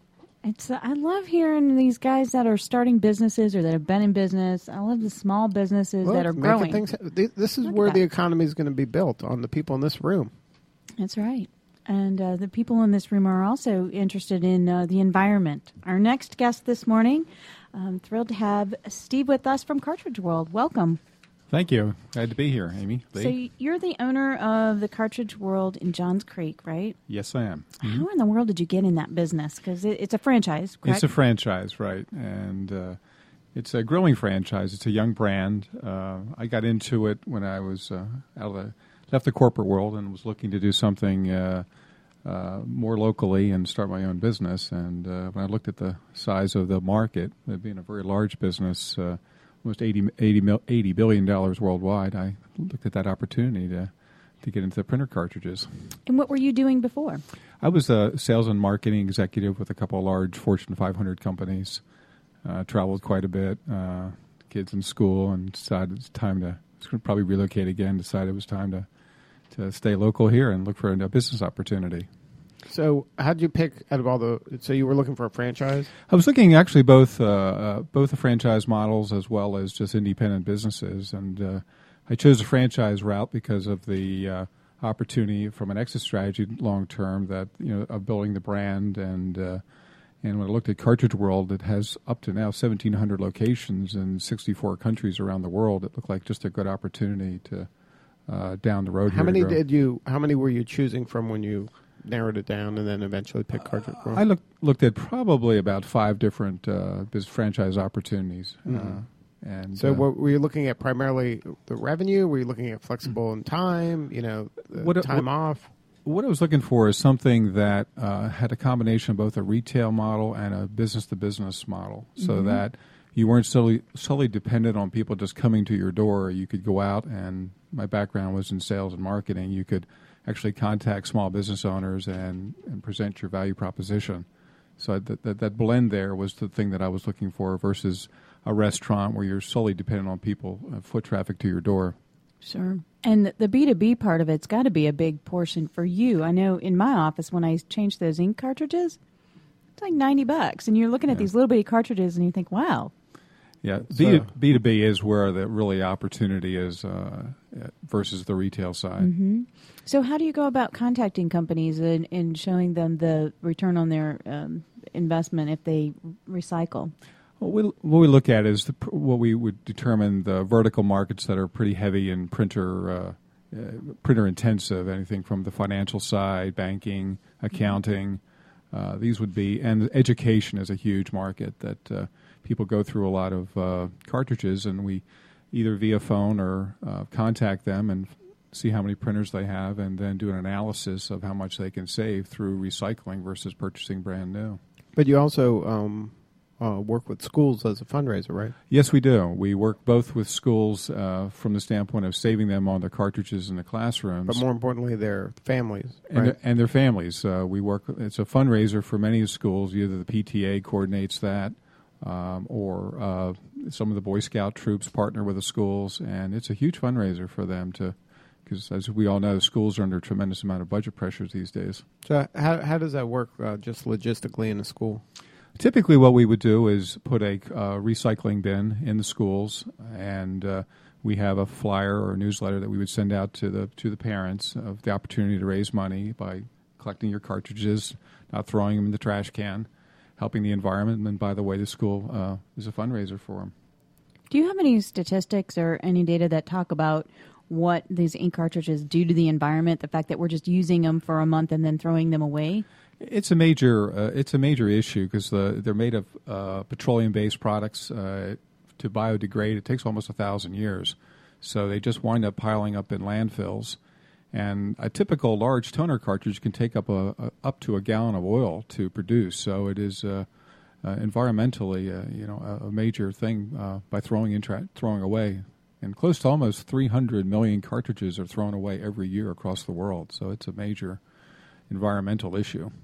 It's uh, I love hearing these guys that are starting businesses or that have been in business. I love the small businesses Well, that are making growing. Things, this is Look at where that. the economy is going to be built, on the people in this room. That's right. And uh, the people in this room are also interested in uh, the environment. Our next guest this morning, I'm thrilled to have Steve with us from Cartridge World. Welcome. Thank you. Glad to be here, Amy. Lee. So you're the owner of the Cartridge World in Johns Creek, right? Yes, I am. Mhm. How in the world did you get in that business? Because it, it's a franchise, correct? It's a franchise, right? And uh, it's a growing franchise. It's a young brand. Uh, I got into it when I was uh, out of the left the corporate world and was looking to do something uh, uh, more locally and start my own business. And uh, when I looked at the size of the market, it being a very large business, uh, almost eighty, eighty, mil, eighty billion dollars worldwide, I looked at that opportunity to to get into printer cartridges. And what were you doing before? I was a sales and marketing executive with a couple of large Fortune five hundred companies. Uh, traveled quite a bit, uh, kids in school, and decided it's time to probably relocate again. Decided it was time to to stay local here and look for a business opportunity. So, how did you pick out of all the? So, you were looking for a franchise. I was looking actually both uh, uh, both the franchise models as well as just independent businesses, and uh, I chose a franchise route because of the uh, opportunity from an exit strategy long term that you know of building the brand and. Uh, And when I looked at Cartridge World, it has up to now seventeen hundred locations in sixty-four countries around the world. It looked like just a good opportunity to uh, down the road. How here many to grow. did you? How many were you choosing from when you narrowed it down and then eventually picked Cartridge World? I looked looked at probably about five different uh, business franchise opportunities. Mhm. Uh, and So, uh, what, were you looking at primarily the revenue? Were you looking at flexible in time? You know, the What- time what- off. What I was looking for is something that uh, had a combination of both a retail model and a business-to-business model, so Mhm. that you weren't solely, solely dependent on people just coming to your door. You could go out, and my background was in sales and marketing. You could actually contact small business owners and, and present your value proposition. So that, that that blend there was the thing that I was looking for versus a restaurant where you're solely dependent on people, uh, foot traffic to your door. Sure. And the B two B part of it's got to be a big portion for you. I know in my office when I changed those ink cartridges, it's like ninety bucks. And you're looking at Yeah. these little bitty cartridges and you think, wow. Yeah, So- B to, B to B is where the really opportunity is uh, versus the retail side. hmm So how do you go about contacting companies and, and showing them the return on their um, investment if they recycle? What we, what we look at is the, pr- what we would determine the vertical markets that are pretty heavy in printer uh, uh, printer intensive, anything from the financial side, banking, accounting. Uh, these would be, and education is a huge market that uh, people go through a lot of uh, cartridges, and we either via phone or uh, contact them and f- see how many printers they have, and then do an analysis of how much they can save through recycling versus purchasing brand new. But you also um, uh, work with schools as a fundraiser, right? Yes, we do. We work both with schools uh, from the standpoint of saving them on the cartridges in the classrooms. But more importantly, their families, and, right? their, and their families. Uh, we work. It's a fundraiser for many schools. Either the P T A coordinates that, um, or uh, some of the Boy Scout troops partner with the schools, and it's a huge fundraiser for them to. Because as we all know, schools are under a tremendous amount of budget pressures these days. So, how how does that work, uh, just logistically in a school? Typically, what we would do is put a uh, recycling bin in the schools, and uh, we have a flyer or a newsletter that we would send out to the to the parents of the opportunity to raise money by collecting your cartridges, not throwing them in the trash can, helping the environment. And then, by the way, the school uh, is a fundraiser for them. Do you have any statistics or any data that talk about what these ink cartridges do to the environment, the fact that we're just using them for a month and then throwing them away? It's a major uh, it's a major issue because the, they're made of uh, petroleum-based products. Uh, to biodegrade, it takes almost a thousand years, so they just wind up piling up in landfills. And a typical large toner cartridge can take up a, a up to a gallon of oil to produce. So it is uh, uh, environmentally, uh, you know, a, a major thing uh, by throwing in tra- throwing away. And close to almost three hundred million cartridges are thrown away every year across the world. So it's a major environmental issue.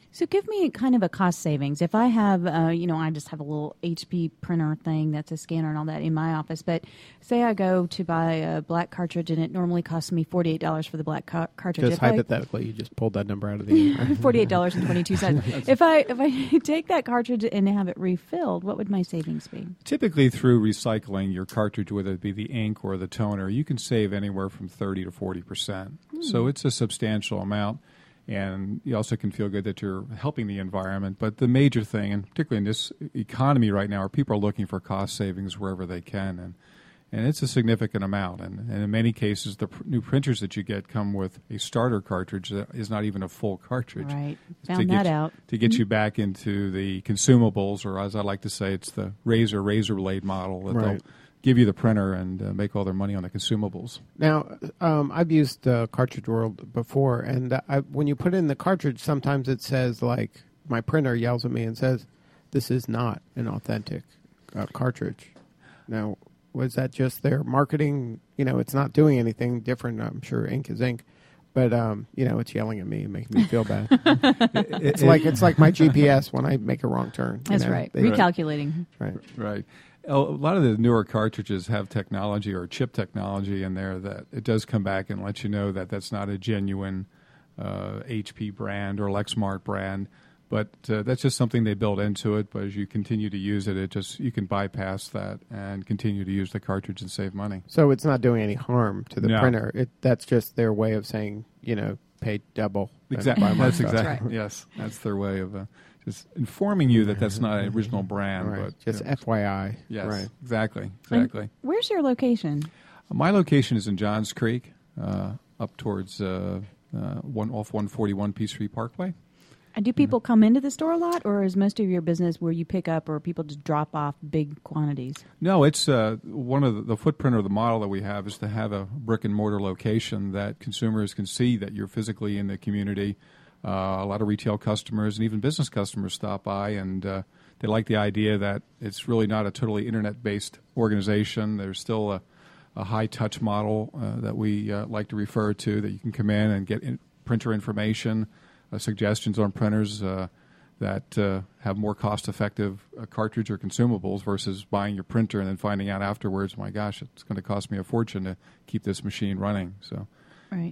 So give me kind of a cost savings. If I have, uh, you know, I just have a little H P printer thing that's a scanner and all that in my office. But say I go to buy a black cartridge and it normally costs me forty-eight dollars for the black car- cartridge. Just if hypothetically, I, you just pulled that number out of the air. forty-eight dollars and twenty-two cents. if I if I take that cartridge and have it refilled, what would my savings be? Typically through recycling your cartridge, whether it be the ink or the toner, you can save anywhere from thirty to forty percent. Mm. So it's a substantial amount. And you also can feel good that you're helping the environment. But the major thing, and particularly in this economy right now, where people are looking for cost savings wherever they can, and and it's a significant amount. And, and in many cases, the pr- new printers that you get come with a starter cartridge that is not even a full cartridge. Right, to found get that you, out. To get mm-hmm. you back into the consumables, or as I like to say, it's the razor, razor blade model that Right. they'll give you the printer and uh, make all their money on the consumables. Now, um, I've used uh, Cartridge World before, and uh, I, when you put in the cartridge, sometimes it says, like, my printer yells at me and says, this is not an authentic uh, cartridge. Now, was that just their marketing? You know, it's not doing anything different. I'm sure ink is ink. But, um, you know, it's yelling at me and making me feel bad. it, it's like it's like my G P S when I make a wrong turn. That's know? right. They, Recalculating. right. Right. A lot of the newer cartridges have technology or chip technology in there that it does come back and let you know that that's not a genuine uh, H P brand or Lexmark brand. But uh, that's just something they built into it. But as you continue to use it, it just you can bypass that and continue to use the cartridge and save money. So it's not doing any harm to the No. printer. It That's just their way of saying, you know, pay double. and Exactly. buy more That's stuff. exactly. Right. Yes, that's their way of uh, just informing you that that's not an original brand. Right. But Just you know, F Y I. yes, Right. exactly, exactly. And where's your location? My location is in Johns Creek, uh, up towards uh, uh, one off one forty-one Peachtree Parkway. And do people come into the store a lot, or is most of your business where you pick up or people just drop off big quantities? No, it's uh, one of the, the footprint or the model that we have is to have a brick and mortar location that consumers can see that you're physically in the community. Uh, a lot of retail customers and even business customers stop by, and uh, they like the idea that it's really not a totally internet-based organization. There's still a, a high-touch model uh, that we uh, like to refer to, that you can come in and get in, printer information, uh, suggestions on printers uh, that uh, have more cost-effective uh, cartridge or consumables versus buying your printer and then finding out afterwards, my gosh, it's going to cost me a fortune to keep this machine running. So, Right.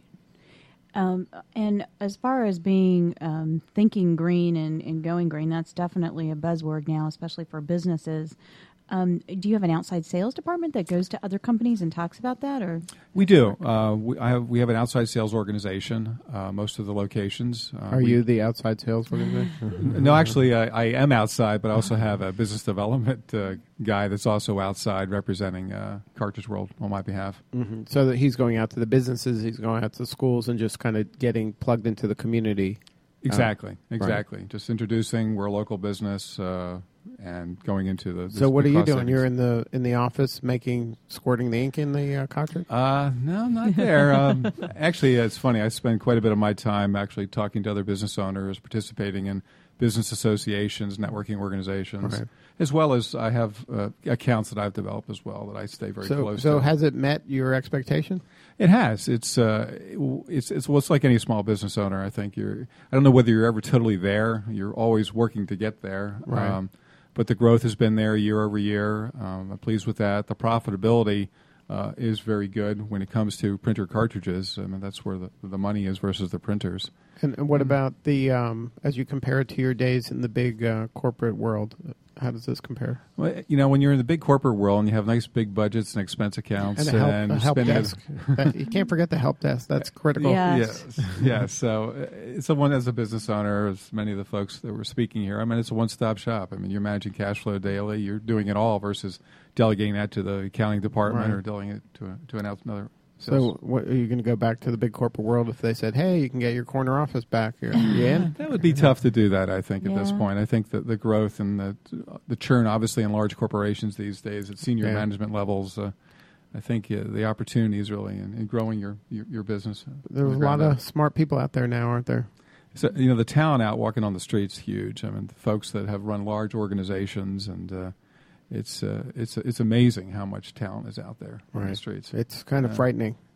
Um, and as far as being um, thinking green and, and going green, that's definitely a buzzword now, especially for businesses. Um, do you have an outside sales department that goes to other companies and talks about that, or we do. Uh, we, I have, we have an outside sales organization. Uh, most of the locations. Uh, Are we, you the outside sales organization? No, actually, I, I am outside, but I also have a business development uh, guy that's also outside representing uh, Cartridge World on my behalf. Mm-hmm. So that he's going out to the businesses, he's going out to the schools, and just kind of getting plugged into the community. Exactly, Uh, exactly. Right. Just introducing we're a local business uh, and going into the. So what the are you cost doing? savings. You're in the in the office making squirting the ink in the uh, cartridge? Uh, no, not there. um, actually, it's funny. I spend quite a bit of my time actually talking to other business owners, participating in business associations, networking organizations, Right. as well as I have uh, accounts that I've developed as well that I stay very so close so to. has it met your expectation? It has. It's uh, it's it's well, it's like any small business owner. I think you're. I don't know whether you're ever totally there. You're always working to get there. Right. Um, but the growth has been there year over year. Um, I'm pleased with that. The profitability uh, is very good when it comes to printer cartridges. I mean, that's where the the money is versus the printers. And, and what about the um, as you compare it to your days in the big uh, corporate world? How does this compare? Well, you know, when you're in the big corporate world and you have nice big budgets and expense accounts And a help, and a help spending- desk. That- you can't forget the help desk. That's critical. Yeah. Yes, yes. So, uh, someone as a business owner, as many of the folks that were speaking here, I mean, it's a one-stop shop. I mean, you're managing cash flow daily. You're doing it all versus delegating that to the accounting department Right. or delegating it to a, to an out, another. So what, are you going to go back to the big corporate world if they said, hey, you can get your corner office back? You're, you in? That would be tough to do that, I think, at this Yeah. point. I think that the growth and the the churn, obviously, in large corporations these days at senior Yeah. management levels, uh, I think uh, the opportunity is really in, in growing your, your, your business. uh, There's from a the lot ground of up. smart people out there now, aren't there? So, you know, the talent out walking on the streets is huge. I mean, the folks that have run large organizations, and uh, it's uh, it's it's amazing how much talent is out there on the streets. It's kind of Yeah. frightening.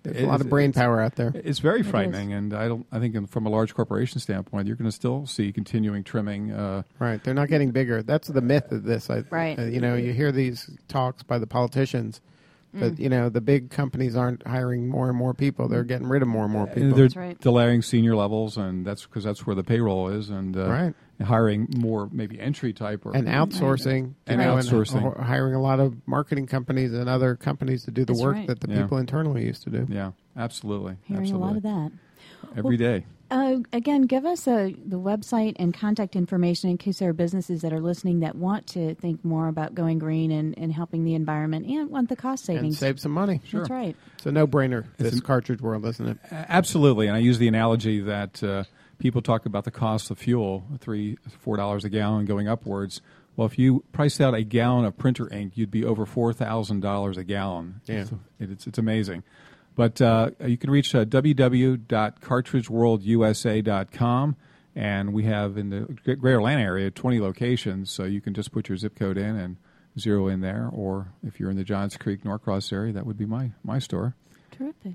There's It a lot is- of brain it's- power out there. It's very It frightening, and I don't. I think in- from a large corporation standpoint, you're going to still see continuing trimming. Uh, Right. They're not getting bigger. That's the myth of this. I, Right. uh, you know, you hear these talks by the politicians, but, Mm. you know, the big companies aren't hiring more and more people. They're getting rid of more and more people. they're That's right. delaying senior levels, and that's because that's where the payroll is, and uh, Right. hiring more maybe entry type or And outsourcing. And you know, outsourcing. h- hiring a lot of marketing companies and other companies to do the That's work right. that the Yeah. people internally used to do. Yeah, absolutely. Hearing absolutely. a lot of that. every day. Uh, again, give us uh the website and contact information in case there are businesses that are listening that want to think more about going green and, and helping the environment and want the cost And savings. save some money. That's right. It's a no-brainer, It's this an- cartridge world, isn't it? A- Absolutely, and I use the analogy that uh, people talk about the cost of fuel, three, four dollars a gallon, going upwards. Well, if you priced out a gallon of printer ink, you'd be over four thousand dollars a gallon. Yeah. So it's it's amazing. But uh, you can reach uh, w w w dot cartridge world u s a dot com, and we have in the Gre- Greater Atlanta area twenty locations, so you can just put your zip code in and zero in there. Or if you're in the Johns Creek Norcross area, that would be my my store. Terrific.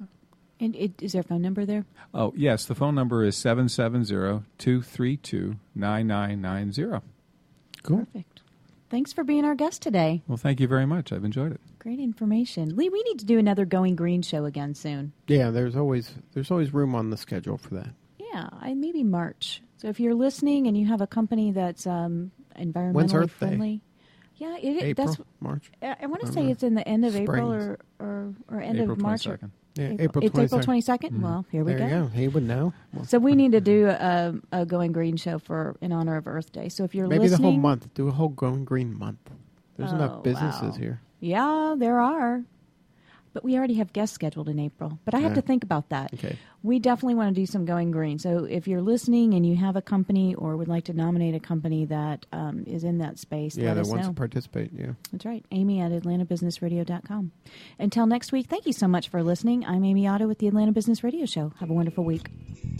And it, is there a phone number there? Oh, yes. The phone number is seven seven zero, two three two, nine nine nine zero. Cool. Perfect. Thanks for being our guest today. Well, thank you very much. I've enjoyed it. Great information. Lee, we need to do another Going Green show again soon. Yeah, there's always there's always room on the schedule for that. Yeah, I, maybe March. So if you're listening and you have a company that's um, environmentally When's Earth Day? friendly. Yeah, it, it, April, that's. March. I, I want to I say don't know. it's in the end of April Springs. or, or, or end April of March. Or, twenty-second. Yeah, April, April it's April twenty-second. twenty-second? Mhm. Well, here we There you go. go. He would know. Well, So we need to do a, a Going Green show for in honor of Earth Day. So if you're maybe listening, the whole month. Do a whole Going Green month. There's Oh, enough businesses wow. here. Yeah, there are. But we already have guests scheduled in April. But I have Yeah. to think about that. Okay. We definitely want to do some Going Green. So if you're listening and you have a company or would like to nominate a company that um, is in that space, Yeah, let that us wants know. to participate. Yeah. That's right. Amy at atlanta business radio dot com. Until next week, thank you so much for listening. I'm Amy Otto with the Atlanta Business Radio Show. Have a wonderful week.